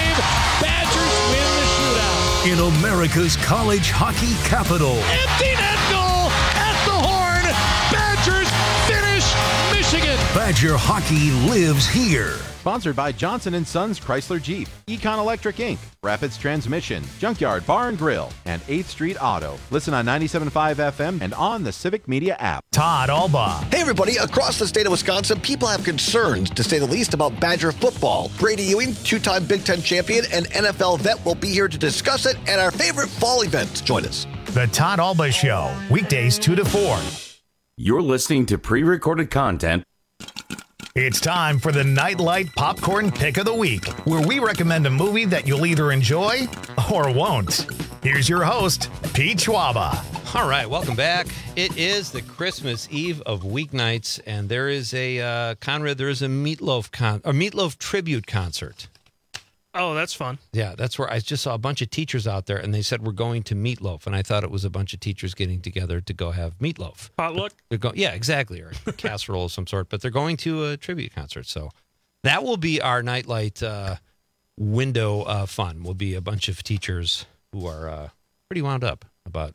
S4: save. Badgers win the shootout.
S5: In America's college hockey capital.
S4: Empty net goal at the horn. Badgers finish Michigan.
S5: Badger hockey lives here.
S7: Sponsored by Johnson & Sons Chrysler Jeep, Econ Electric Inc., Rapids Transmission, Junkyard Bar and Grill, and 8th Street Auto. Listen on 97.5 FM and on the Civic Media app.
S1: Todd Alba.
S14: Hey everybody, across the state of Wisconsin, people have concerns, to say the least, about Badger football. Brady Ewing, two-time Big Ten champion and NFL vet, will be here to discuss it and our favorite fall events. Join us.
S1: The Todd Alba Show, weekdays 2 to 4.
S21: You're listening to pre-recorded content.
S1: It's time for the Nightlight Popcorn Pick of the Week, where we recommend a movie that you'll either enjoy or won't. Here's your host, Pete Schwaba.
S17: All right, welcome back. It is the Christmas Eve of weeknights, and there is a Conrad. There is a Meatloaf tribute concert.
S22: Oh, that's fun.
S17: Yeah, that's where I just saw a bunch of teachers out there, and they said we're going to Meatloaf, and I thought it was a bunch of teachers getting together to go have meatloaf.
S22: Potluck?
S17: Yeah, exactly, or a casserole of some sort. But they're going to a tribute concert, so that will be our Nightlight window fun. Will be a bunch of teachers who are pretty wound up about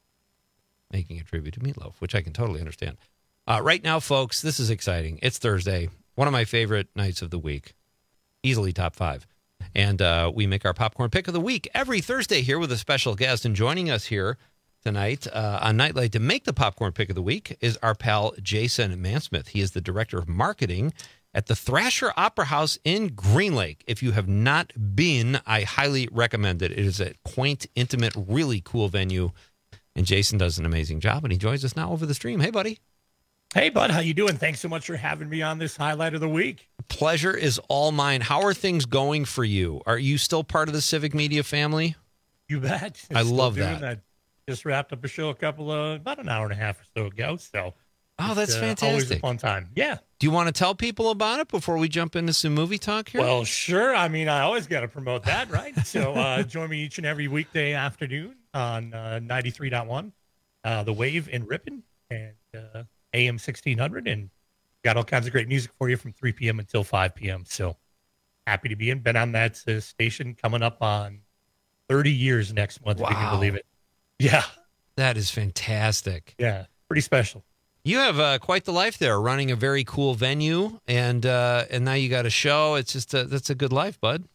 S17: making a tribute to Meatloaf, which I can totally understand. Right now, folks, this is exciting. It's Thursday, one of my favorite nights of the week, easily top 5. And we make our popcorn pick of the week every Thursday here with a special guest. And joining us here tonight on Nightlight to make the popcorn pick of the week is our pal Jason Mansmith. He is the director of marketing at the Thrasher Opera House in Green Lake. If you have not been, I highly recommend it. It is a quaint, intimate, really cool venue. And Jason does an amazing job. And he joins us now over the stream. Hey, buddy.
S15: Hey, bud, how you doing? Thanks so much for having me on this highlight of the week.
S17: Pleasure is all mine. How are things going for you? Are you still part of the Civic Media family?
S15: You bet.
S17: I love that.
S15: Just wrapped up a show about an hour and a half or so ago. So,
S17: that's fantastic.
S15: Always a fun time. Yeah.
S17: Do you want to tell people about it before we jump into some movie talk here?
S15: Well, sure. I mean, I always got to promote that, right? So join me each and every weekday afternoon on 93.1, The Wave in Ripon, and AM 1600, and got all kinds of great music for you from 3 p.m. until 5 p.m. So happy to be in. Been on that station coming up on 30 years next month, if you can believe it. Yeah.
S17: That is fantastic.
S15: Yeah, pretty special.
S17: You have quite the life there, running a very cool venue, and now you got a show. It's just that's a good life, bud.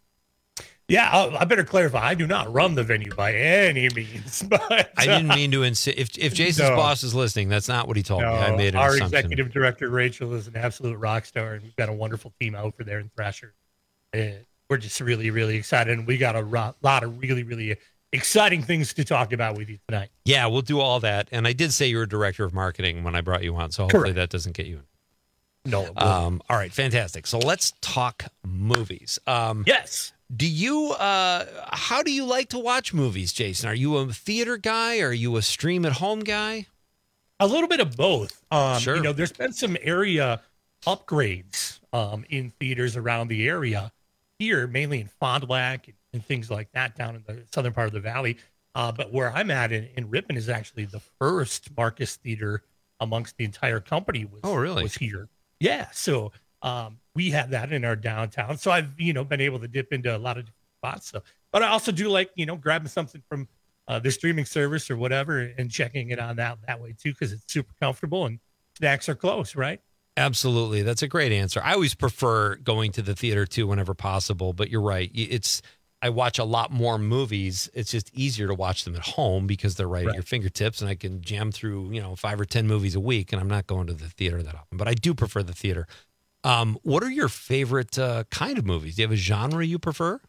S15: Yeah, I better clarify. I do not run the venue by any means. But
S17: I didn't mean to insist. If Jason's boss is listening, that's not what he told me. I made an assumption.
S15: Our executive director, Rachel, is an absolute rock star, and we've got a wonderful team over there in Thrasher. We're just really, really excited, and we got a lot of really, really exciting things to talk about with you tonight.
S17: Yeah, we'll do all that. And I did say you were director of marketing when I brought you on, so hopefully that doesn't get you in.
S15: No.
S17: All right, fantastic. So let's talk movies.
S15: Yes.
S17: Do you, how do you like to watch movies, Jason? Are you a theater guy? Or are you a stream at home guy?
S15: A little bit of both.
S17: Sure.
S15: You know, there's been some area upgrades in theaters around the area here, mainly in Fond du Lac and things like that down in the southern part of the valley. But where I'm at in Ripon is actually the first Marcus Theater amongst the entire company was here. Yeah. So, we have that in our downtown. So I've, been able to dip into a lot of different spots. So, but I also do like, grabbing something from the streaming service or whatever and checking it on that way too, because it's super comfortable and snacks are close, right?
S17: Absolutely. That's a great answer. I always prefer going to the theater too whenever possible, but you're right. I watch a lot more movies. It's just easier to watch them at home because they're right at your fingertips, and I can jam through, 5 or 10 movies a week, and I'm not going to the theater that often. But I do prefer the theater. What are your favorite kind of movies? Do you have a genre you prefer?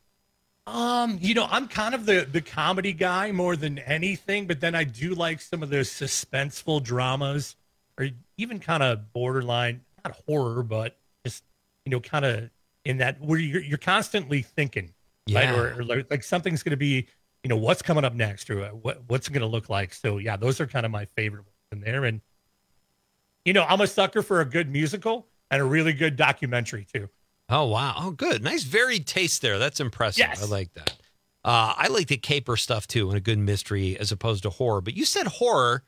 S15: I'm kind of the comedy guy more than anything, but then I do like some of those suspenseful dramas, or even kind of borderline, not horror, but just, kind of in that where you're constantly thinking, right? Or like something's going to be, what's coming up next, or what's it going to look like. So yeah, those are kind of my favorite ones in there. And, I'm a sucker for a good musical and a really good documentary too.
S17: Oh, wow. Oh, good. Nice varied taste there. That's impressive.
S15: Yes.
S17: I like that. I like the caper stuff too, and a good mystery as opposed to horror. But you said horror.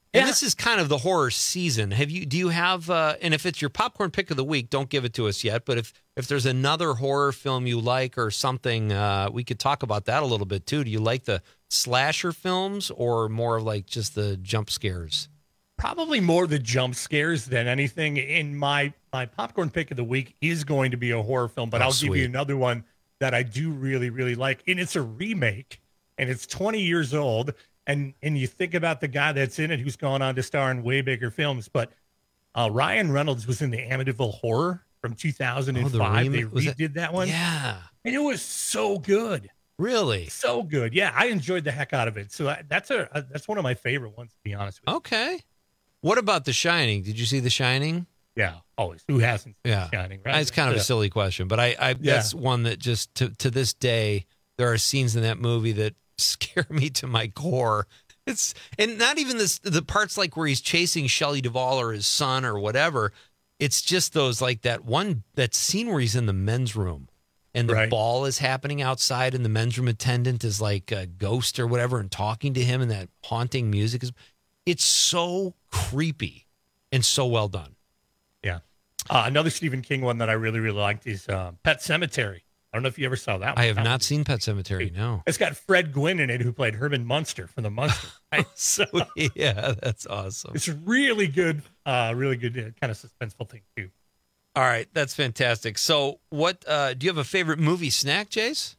S17: And this is kind of the horror season. Do you have, and if it's your popcorn pick of the week, don't give it to us yet, but if there's another horror film you like or something, we could talk about that a little bit too. Do you like the slasher films or more of like just the jump scares?
S15: Probably more the jump scares than anything. In my popcorn pick of the week is going to be a horror film, but I'll give you another one that I do really, really like. And it's a remake, and it's 20 years old. And you think about the guy that's in it who's gone on to star in way bigger films. But Ryan Reynolds was in the Amityville Horror from 2005. They redid that one.
S17: Yeah.
S15: And it was so good.
S17: Really?
S15: So good. Yeah, I enjoyed the heck out of it. So that's one of my favorite ones, to be honest with you.
S17: Okay. What about The Shining? Did you see The Shining?
S15: Yeah, always. Who hasn't seen The Shining, right?
S17: It's kind of a silly question, but I that's one that just to this day, there are scenes in that movie that scare me to my core. And not even the parts like where he's chasing Shelley Duvall or his son or whatever. It's just those like that scene where he's in the men's room and the ball is happening outside and the men's room attendant is like a ghost or whatever and talking to him and that haunting music it's so creepy and so well done.
S15: Yeah. Another Stephen King one that I really, really liked is Pet Sematary. I don't know if you ever saw that one.
S17: I have not seen Pet Sematary, no.
S15: It's got Fred Gwynn in it, who played Herman Munster from the Munster. Right? So
S17: yeah, that's awesome.
S15: It's really good kind of suspenseful thing too.
S17: All right, that's fantastic. So what do you have a favorite movie snack, Jace?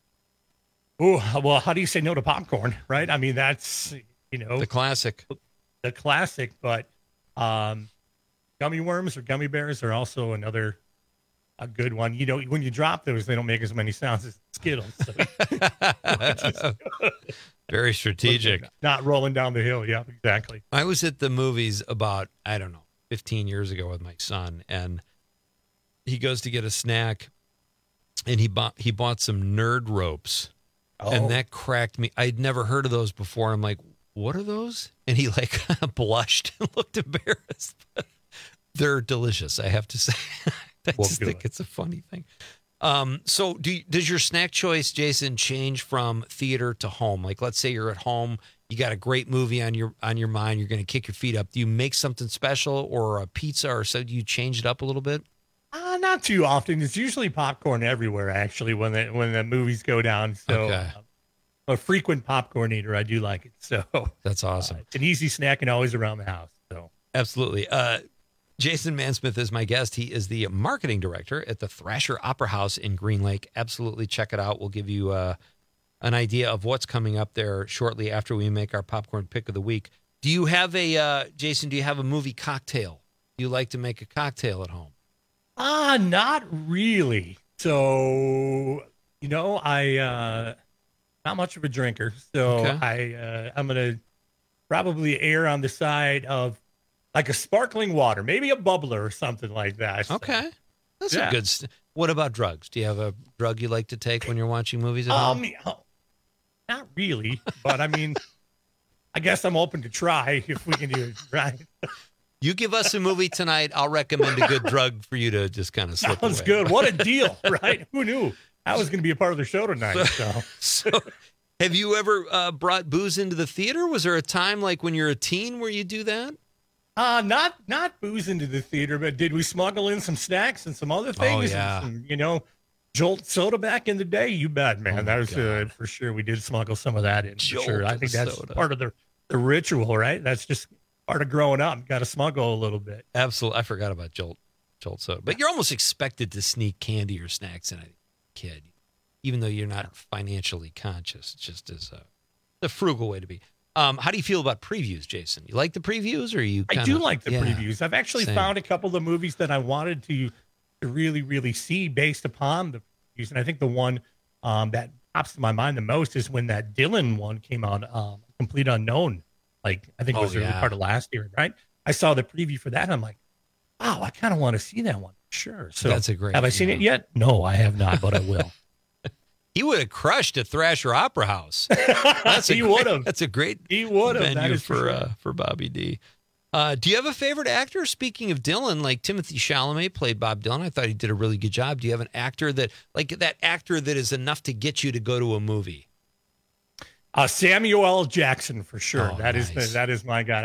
S15: Oh, well, how do you say no to popcorn, right? I mean, that's,
S17: the classic.
S15: The classic, but gummy worms or gummy bears are also a good one. When you drop those, they don't make as many sounds as Skittles. So.
S17: Very strategic.
S15: Not rolling down the hill. Yeah, exactly.
S17: I was at the movies about, 15 years ago with my son, and he goes to get a snack, and he bought some Nerd Ropes, and that cracked me. I'd never heard of those before. I'm like, what are those? And he like kind of blushed and looked embarrassed. But they're delicious, I have to say. I just think it's a funny thing. So does your snack choice, Jason, change from theater to home? Like, let's say you're at home, you got a great movie on your mind, you're going to kick your feet up. Do you make something special or a pizza or so? Do you change it up a little bit?
S15: Not too often. It's usually popcorn everywhere, actually, when the movies go down. So a frequent popcorn eater, I do like it. So
S17: that's awesome.
S15: It's an easy snack and always around the house. So
S17: absolutely. Jason Mansmith is my guest. He is the marketing director at the Thrasher Opera House in Green Lake. Absolutely check it out. We'll give you an idea of what's coming up there shortly after we make our popcorn pick of the week. Do you have Jason, do you have a movie cocktail? Do you like to make a cocktail at home?
S15: Not really. So, I not much of a drinker. So I'm going to probably err on the side of like a sparkling water, maybe a bubbler or something like that.
S17: Okay. That's a good... What about drugs? Do you have a drug you like to take when you're watching movies at home?
S15: Not really, but I mean, I guess I'm open to try if we can do it right.
S17: You give us a movie tonight, I'll recommend a good drug for you to just kind of slip
S15: Sounds
S17: away.
S15: Good. What a deal, right? Who knew? I was going to be a part of the show tonight.
S17: So have you ever brought booze into the theater? Was there a time like when you're a teen where you do that?
S15: Not booze into the theater, but did we smuggle in some snacks and some other things?
S17: Oh, yeah.
S15: And some, Jolt soda back in the day? You bet, man. That was for sure. We did smuggle some of that in. For sure. I think that's part of the ritual, right? That's just part of growing up. Got to smuggle a little bit.
S17: Absolutely. I forgot about Jolt soda. But you're almost expected to sneak candy or snacks in a kid, even though you're not financially conscious. It's just as a frugal way to be. How do you feel about previews, Jason? You like the previews, or you?
S15: I do like the previews. I've actually found a couple of the movies that I wanted to really, really see based upon the previews, and I think the one that pops to my mind the most is when that Dylan one came out, Complete Unknown. Like I think it was early part of last year, right? I saw the preview for that, and I'm like, wow, I kind of want to see that one. Sure. So
S17: that's a great.
S15: Have I seen it yet? No, I have not, but I will.
S17: He would have crushed at Thrasher Opera House.
S15: He would have.
S17: That's a great venue for Bobby D. Do you have a favorite actor? Speaking of Dylan, like Timothy Chalamet played Bob Dylan. I thought he did a really good job. Do you have an actor that is enough to get you to go to a movie?
S15: Samuel L. Jackson for sure.
S17: Oh,
S15: that
S17: nice.
S15: is my guy.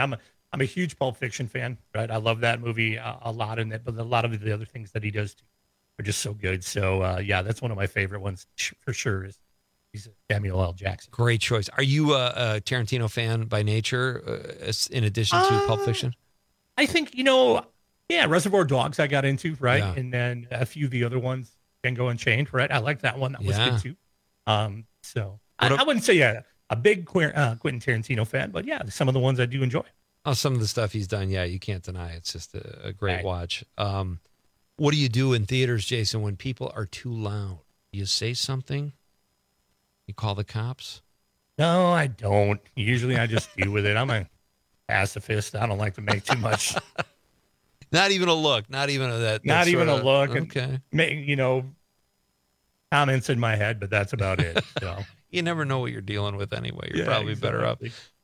S15: I'm a huge Pulp Fiction fan, right? I love that movie a lot, in it, but a lot of the other things that he does are just so good. So yeah, that's one of my favorite ones for sure. He's Samuel L. Jackson.
S17: Great choice. Are you a Tarantino fan by nature, in addition to Pulp Fiction?
S15: I think, yeah, Reservoir Dogs I got into, right?
S17: Yeah.
S15: And then a few of the other ones, Django Unchained, right? I like that one. That was good too. So I wouldn't say a big Quentin Tarantino fan, but yeah, some of the ones I do enjoy.
S17: Oh, some of the stuff he's done, yeah, you can't deny. It's just a great watch. What do you do in theaters, Jason, when people are too loud? You say something? You call the cops?
S15: No, I don't. Usually I just deal with it. I'm a pacifist. I don't like to make too much.
S17: Not even a look. Not even a
S15: look.
S17: Okay.
S15: And, comments in my head, but that's about it. So
S17: you never know what you're dealing with anyway. You're probably better up.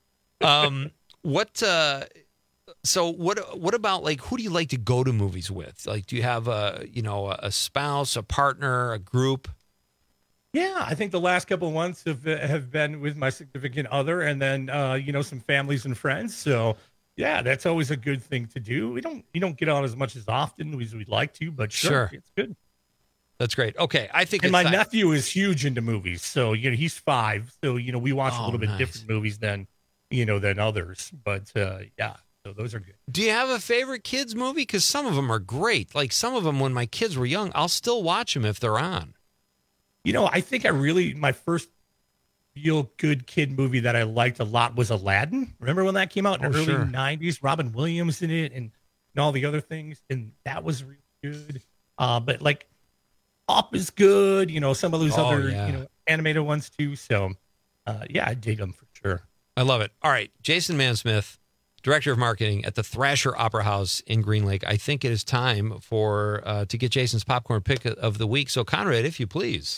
S17: So what about, like, who do you like to go to movies with? Like, do you have a spouse, a partner, a group?
S15: Yeah, I think the last couple of months have been with my significant other, and then some families and friends. So yeah, that's always a good thing to do. We don't get out as much as often as we'd like to, but sure. It's good.
S17: That's great. Okay, I think.
S15: And my nephew is huge into movies, so he's 5. So we watch a little bit different movies than others. But yeah, so those are good.
S17: Do you have a favorite kids movie? Because some of them are great. Like some of them, when my kids were young, I'll still watch them if they're on.
S15: I think my first real good kid movie that I liked a lot was Aladdin. Remember when that came out in the early 90s? Robin Williams in it and all the other things, and that was really good. But like Up is good. Some of those other animated ones too. So yeah, I dig them for sure.
S17: I love it. All right, Jason Mansmith, Director of Marketing at the Thrasher Opera House in Green Lake. I think it is time to get Jason's popcorn pick of the week. So Conrad, if you please.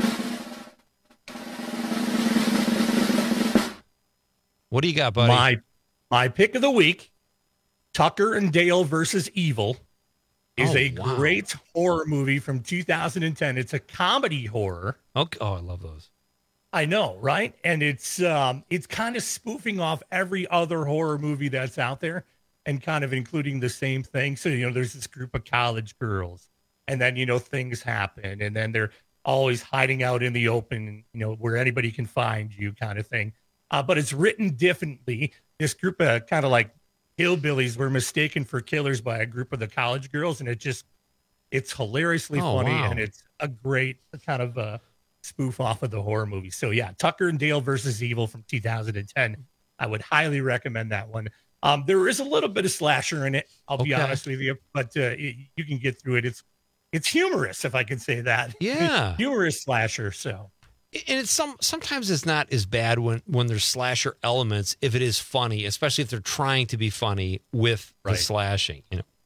S17: What do you got, buddy?
S15: My pick of the week, Tucker and Dale versus Evil, is great horror movie from 2010. It's a comedy horror.
S17: Okay. Oh, I love those.
S15: I know, right? And it's kind of spoofing off every other horror movie that's out there and kind of including the same thing. So, there's this group of college girls and then, things happen and then they're always hiding out in the open, where anybody can find you kind of thing. But it's written differently. This group of kind of like hillbillies were mistaken for killers by a group of the college girls. And it's hilariously funny. Wow. And it's a great kind of spoof off of the horror movie. So yeah, Tucker and Dale versus Evil from 2010. I would highly recommend that one. There is a little bit of slasher in it. I'll be honest with you, but you can get through it. It's humorous, if I can say that.
S17: Yeah.
S15: Humorous slasher. So.
S17: And it's sometimes it's not as bad when there's slasher elements if it is funny, especially if they're trying to be funny with the slashing.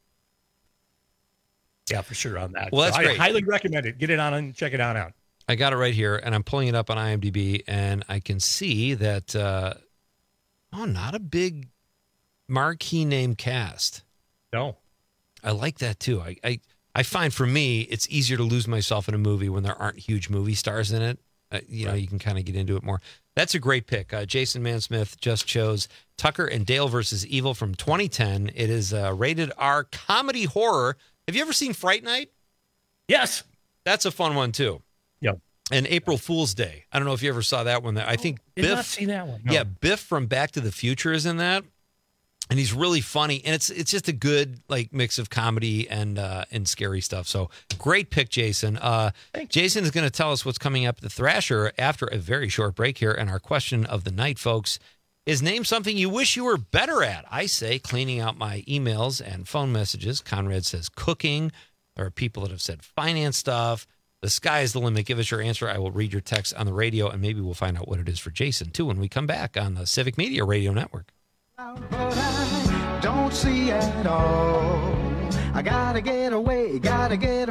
S15: Yeah, for sure on that.
S17: Well, that's great.
S15: I highly recommend it. Get it on and check it out.
S17: I got it right here, and I'm pulling it up on IMDb, and I can see that. Not a big marquee name cast.
S15: No,
S17: I like that too. I find for me it's easier to lose myself in a movie when there aren't huge movie stars in it. You can kind of get into it more. That's a great pick. Jason Mansmith just chose Tucker and Dale versus Evil from 2010. It is a rated R comedy horror. Have you ever seen Fright Night?
S15: Yes.
S17: That's a fun one, too.
S15: Yep.
S17: And April Fool's Day. I don't know if you ever saw that one. I think
S15: Biff. Did not see that one. No.
S17: Yeah, Biff from Back to the Future is in that. And he's really funny, and it's just a good mix of comedy and scary stuff. So great pick, Jason. Jason is going to tell us what's coming up at the Thrasher after a very short break here. And our question of the night, folks, is name something you wish you were better at. I say cleaning out my emails and phone messages. Conrad says cooking. There are people that have said finance stuff. The sky is the limit. Give us your answer. I will read your text on the radio, and maybe we'll find out what it is for Jason, too, when we come back on the Civic Media Radio Network.
S18: But I don't see at all. I gotta get away, I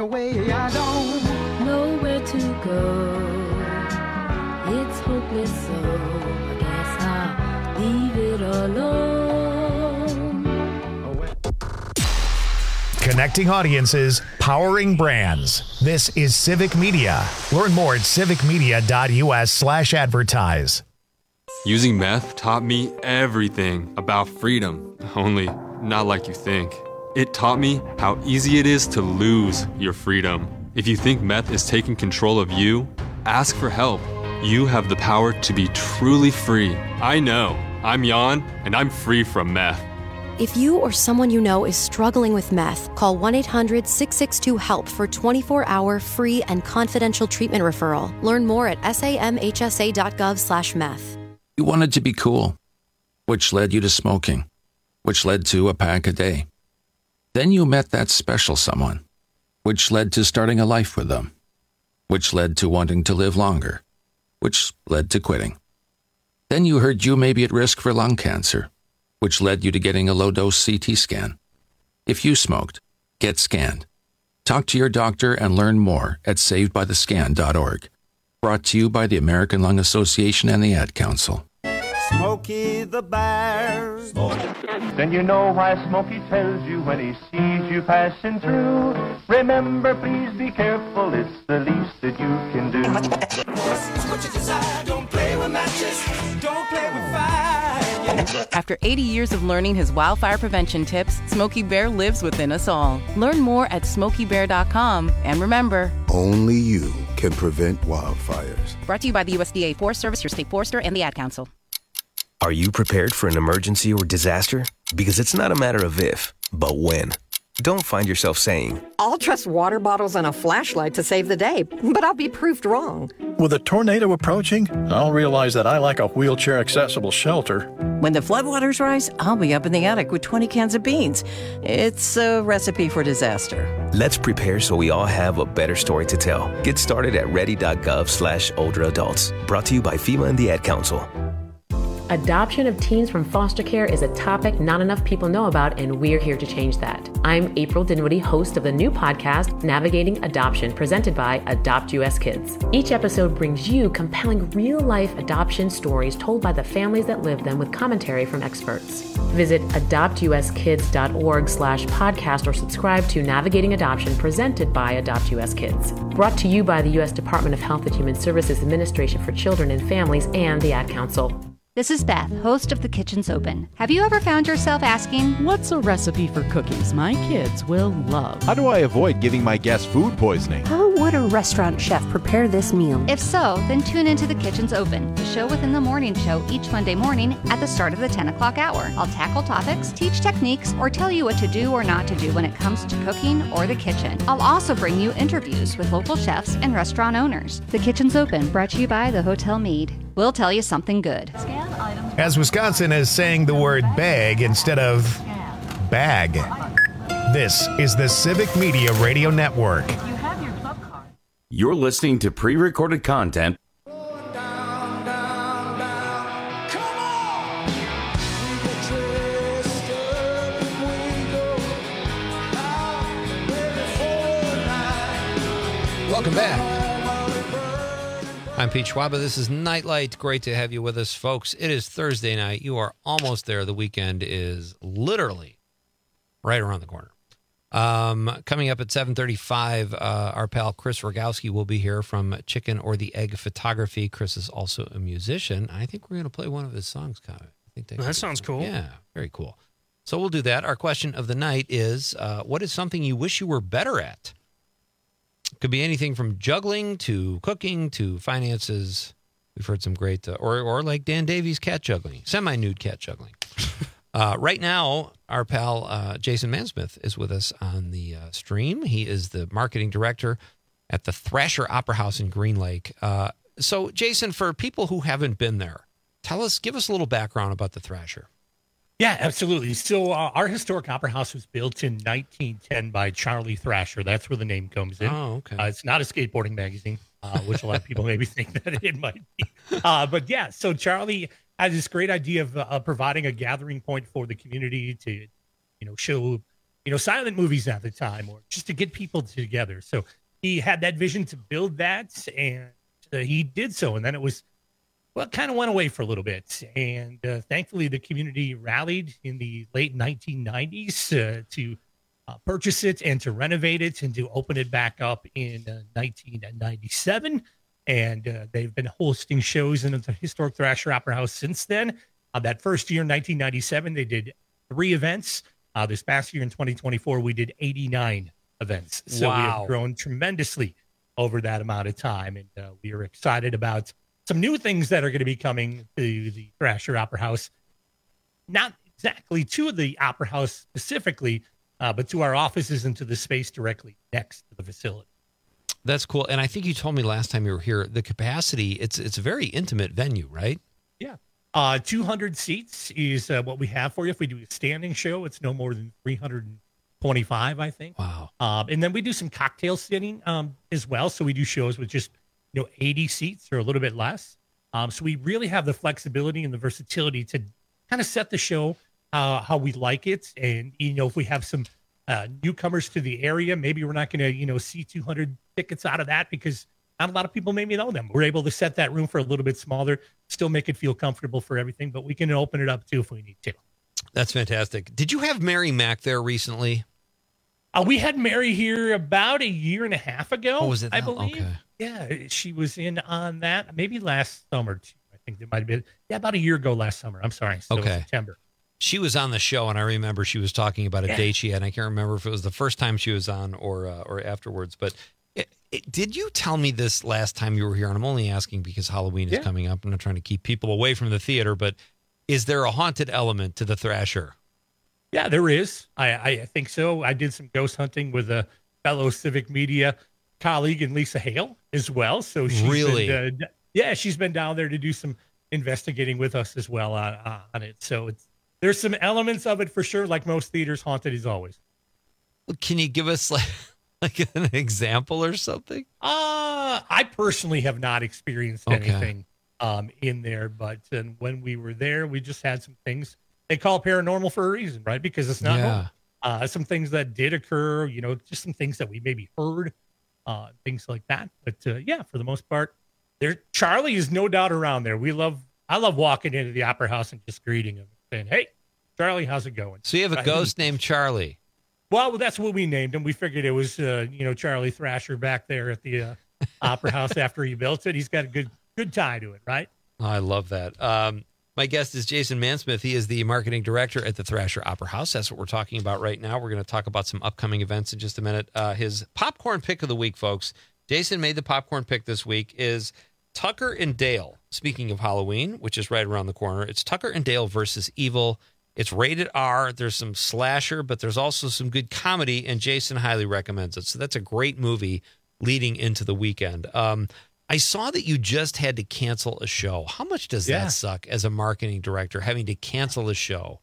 S18: don't know where to go. It's hopeless, so I guess I'll leave it alone.
S1: Connecting audiences, powering brands. This is Civic Media. Learn more at civicmedia.us/advertise.
S19: Using meth taught me everything about freedom, only not like you think. It taught me how easy it is to lose your freedom. If you think meth is taking control of you, ask for help. You have the power to be truly free. I know. I'm Jan, and I'm free from meth.
S20: If you or someone you know is struggling with meth, call 1-800-662-HELP for 24-hour free and confidential treatment referral. Learn more at samhsa.gov/meth.
S23: You wanted to be cool, which led you to smoking, which led to a pack a day. Then you met that special someone, which led to starting a life with them, which led to wanting to live longer, which led to quitting. Then you heard you may be at risk for lung cancer, which led you to getting a low-dose CT scan. If you smoked, get scanned. Talk to your doctor and learn more at savedbythescan.org. Brought to you by the American Lung Association and the Ad Council.
S24: Smokey the Bear. Then you know why Smokey tells you when he sees you passing through. Remember, please be careful, it's the least that you can do.
S25: What you desire, don't play with matches, don't play with fire.
S26: After 80 years of learning his wildfire prevention tips, Smokey Bear lives within us all. Learn more at SmokeyBear.com. And remember,
S27: only you can prevent wildfires.
S26: Brought to you by the USDA Forest Service, your state forester, and the Ad Council.
S28: Are you prepared for an emergency or disaster? Because it's not a matter of if, but when. Don't find yourself saying,
S29: I'll trust water bottles and a flashlight to save the day, but I'll be proved wrong.
S30: With a tornado approaching, I'll realize that I lack a wheelchair-accessible shelter.
S31: When the floodwaters rise, I'll be up in the attic with 20 cans of beans. It's a recipe for disaster.
S28: Let's prepare so we all have a better story to tell. Get started at ready.gov/older adults. Brought to you by FEMA and the Ad Council.
S32: Adoption of teens from foster care is a topic not enough people know about, and we're here to change that. I'm April Dinwiddie, host of the new podcast, Navigating Adoption, presented by Adopt US Kids. Each episode brings you compelling real-life adoption stories told by the families that live them with commentary from experts. Visit adoptuskids.org/podcast or subscribe to Navigating Adoption, presented by Adopt US Kids. Brought to you by the U.S. Department of Health and Human Services Administration for Children and Families and the Ad Council.
S33: This is Beth, host of The Kitchen's Open. Have you ever found yourself asking,
S34: what's a recipe for cookies my kids will love?
S7: How do I avoid giving my guests food poisoning?
S33: How would a restaurant chef prepare this meal? If so, then tune into The Kitchen's Open, the show within the morning show each Monday morning at the start of the 10 o'clock hour. I'll tackle topics, teach techniques, or tell you what to do or not to do when it comes to cooking or the kitchen. I'll also bring you interviews with local chefs and restaurant owners. The Kitchen's Open, brought to you by the Hotel Mead. We'll tell you something good.
S1: As Wisconsin is saying the word bag instead of bag. This is the Civic Media Radio Network.
S21: You're listening to pre-recorded content.
S17: Welcome back. I'm Pete Schwaba. This is Nightlight. Great to have you with us, folks. It is Thursday night. You are almost there. The weekend is literally right around the corner. Coming up at 7:35, our pal Chris Rogowski will be here from Chicken or the Egg Photography. Chris is also a musician. I think we're going to play one of his songs, Kyle. I think
S22: that sounds cool.
S17: Yeah, very cool. So we'll do that. Our question of the night is, what is something you wish you were better at? Could be anything from juggling to cooking to finances. We've heard some great, or like Dan Davies, cat juggling, semi-nude cat juggling. Right now, our pal Jason Mansmith is with us on the stream. He is the marketing director at the Thrasher Opera House in Green Lake. So, Jason, for people who haven't been there, give us a little background about the Thrasher.
S15: Yeah, absolutely. So our historic opera house was built in 1910 by Charlie Thrasher. That's where the name comes in.
S17: Oh, okay.
S15: It's not a skateboarding magazine, which a lot of people maybe think that it might be. But yeah, so Charlie had this great idea of providing a gathering point for the community to, show, silent movies at the time, or just to get people together. So he had that vision to build that, and he did so. And then it kind of went away for a little bit. And thankfully, the community rallied in the late 1990s to purchase it and to renovate it and to open it back up in 1997. and they've been hosting shows in the historic Thrasher Opera House since then. That first year in 1997, they did 3 events. This past year in 2024, we did 89 events. So we have grown tremendously over that amount of time, and we are excited about some new things that are going to be coming to the Thrasher Opera House. Not exactly to the Opera House specifically, but to our offices and to the space directly next to the facility.
S17: That's cool. And I think you told me last time you were here, the capacity, it's a very intimate venue, right?
S15: Yeah. 200 seats is what we have for you. If we do a standing show, it's no more than 325, I think.
S17: Wow.
S15: And then we do some cocktail sitting as well. So we do shows with just 80 seats or a little bit less. So we really have the flexibility and the versatility to kind of set the show how we like it. And, if we have some newcomers to the area, maybe we're not going to, see 200 tickets out of that because not a lot of people maybe know them. We're able to set that room for a little bit smaller, still make it feel comfortable for everything, but we can open it up too if we need to.
S17: That's fantastic. Did you have Mary Mack there recently?
S15: We had Mary here about a year and a half ago.
S17: Oh, was it that?
S15: I believe.
S17: Okay.
S15: Yeah, she was in on that maybe last summer too. I think there might have been. Yeah, about a year ago last summer. I'm sorry. So
S17: okay.
S15: September.
S17: She was on the show, and I remember she was talking about a date she had. And I can't remember if it was the first time she was on or afterwards. But did you tell me this last time you were here? And I'm only asking because Halloween is coming up. I'm not trying to keep people away from the theater, but is there a haunted element to the Thrasher?
S15: Yeah, there is. I think so. I did some ghost hunting with a fellow Civic Media colleague and Lisa Hale as well. So she's she's been down there to do some investigating with us as well on it. So there's some elements of it for sure. Like most theaters, haunted is always.
S17: Can you give us like an example or something?
S15: I personally have not experienced anything in there, but when we were there, we just had some things they call paranormal for a reason, right? Because it's not normal. Some things that did occur, just some things that we maybe heard, things like that. But for the most part, Charlie is no doubt around there. I love walking into the Opera House and just greeting him, saying, "Hey, Charlie, how's it going?"
S17: So you have a ghost named Charlie.
S15: Well, that's what we named him. We figured it was, Charlie Thrasher back there at the Opera House after he built it. He's got a good tie to it, right?
S17: Oh, I love that. My guest is Jason Mansmith. He is the marketing director at the Thrasher Opera House. That's what we're talking about right now. We're going to talk about some upcoming events in just a minute. His popcorn pick of the week, folks. Jason made the popcorn pick this week is Tucker and Dale. Speaking of Halloween, which is right around the corner, it's Tucker and Dale versus Evil. It's rated R. There's some slasher, but there's also some good comedy, and Jason highly recommends it. So that's a great movie leading into the weekend. I saw that you just had to cancel a show. How much does that suck as a marketing director, having to cancel a show?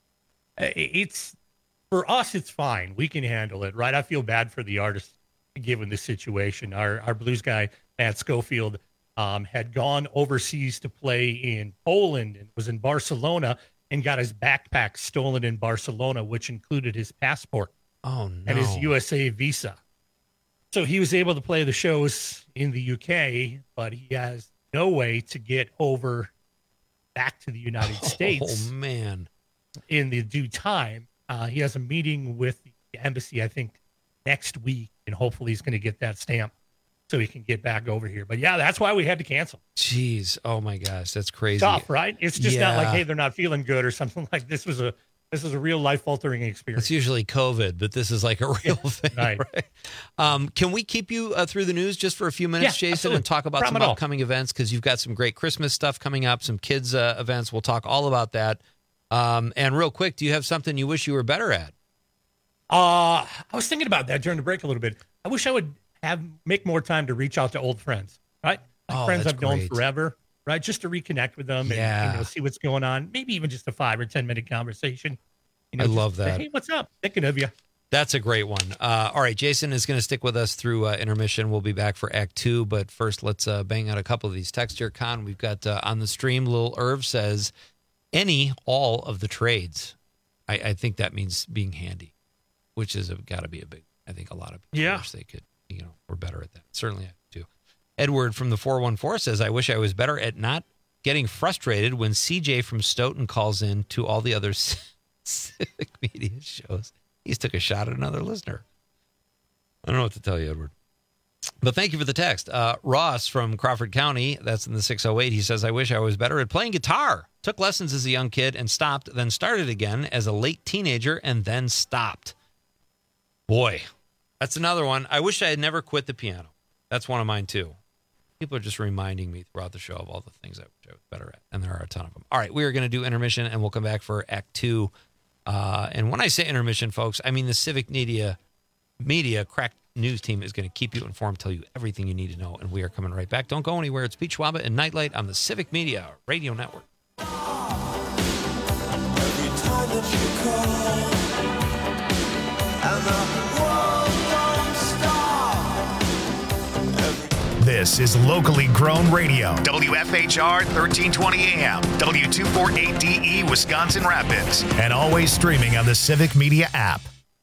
S15: For us, it's fine. We can handle it, right? I feel bad for the artist given the situation. Our blues guy, Matt Schofield, had gone overseas to play in Poland and was in Barcelona and got his backpack stolen in Barcelona, which included his passport and his USA visa. So he was able to play the shows in the UK, but he has no way to get over back to the United States.
S17: Oh, man.
S15: In the due time. He has a meeting with the embassy, I think, next week, and hopefully he's going to get that stamp so he can get back over here. But, that's why we had to cancel.
S17: Jeez. Oh, my gosh. That's crazy.
S15: Tough, right? It's just not like, hey, they're not feeling good or something like this. Was a real life-altering experience.
S17: It's usually COVID, but this is like a real thing, right? Can we keep you through the news just for a few minutes, Jason,
S15: absolutely.
S17: and talk about some upcoming events? Because you've got some great Christmas stuff coming up, some kids' events. We'll talk all about that. And real quick, do you have something you wish you were better at?
S15: I was thinking about that during the break a little bit. I wish I would make more time to reach out to old friends, right? Friends I've known forever. Right, just to reconnect with them and see what's going on. Maybe even just a 5 or 10 minute conversation.
S17: I love that.
S15: Say, hey, what's up? Thinking of you.
S17: That's a great one. All right, Jason is going to stick with us through intermission. We'll be back for Act 2, but first let's bang out a couple of these texts here, Con. We've got on the stream, Lil Irv says, all of the trades. I think that means being handy, which is got to be a big, I think a lot of people wish they could, we're better at that. Certainly I do. Edward from the 414 says, I wish I was better at not getting frustrated when CJ from Stoughton calls in to all the other Civic Media shows. He's took a shot at another listener. I don't know what to tell you, Edward. But thank you for the text. Ross from Crawford County, that's in the 608, he says, I wish I was better at playing guitar. Took lessons as a young kid and stopped, then started again as a late teenager and then stopped. Boy, that's another one. I wish I had never quit the piano. That's one of mine, too. People are just reminding me throughout the show of all the things I wish I was better at, and there are a ton of them. All right, we are going to do intermission, and we'll come back for Act 2. And when I say intermission, folks, I mean the Civic Media Crack News team is going to keep you informed, tell you everything you need to know, and we are coming right back. Don't go anywhere. It's Pete Schwaba and Nightlight on the Civic Media Radio Network.
S25: Every time that you call, and the world don't stop.
S1: This is locally grown radio. WFHR 1320 AM, W248DE Wisconsin Rapids, and always streaming on the Civic Media app.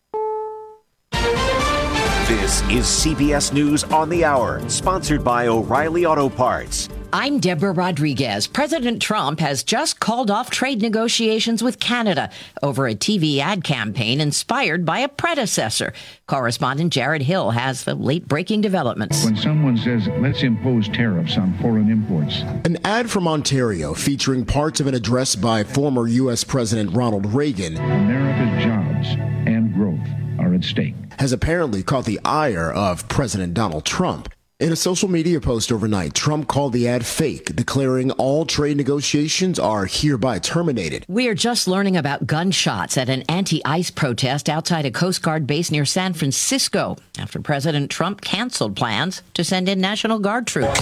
S2: This is CBS News on the Hour, sponsored by O'Reilly Auto Parts.
S3: I'm Deborah Rodriguez. President Trump has just called off trade negotiations with Canada over a TV ad campaign inspired by a predecessor. Correspondent Jared Hill has the late-breaking developments.
S4: When someone says, let's impose tariffs on foreign imports.
S5: An ad from Ontario featuring parts of an address by former U.S. President Ronald Reagan.
S4: America's jobs and growth are at stake.
S5: Has apparently caught the ire of President Donald Trump. In a social media post overnight, Trump called the ad fake, declaring all trade negotiations are hereby terminated.
S3: We're just learning about gunshots at an anti-ICE protest outside a Coast Guard base near San Francisco after President Trump canceled plans to send in National Guard troops.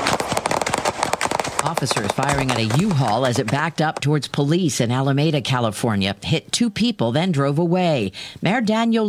S3: Officers firing at a U-Haul as it backed up towards police in Alameda, California, hit two people, then drove away. Mayor Daniel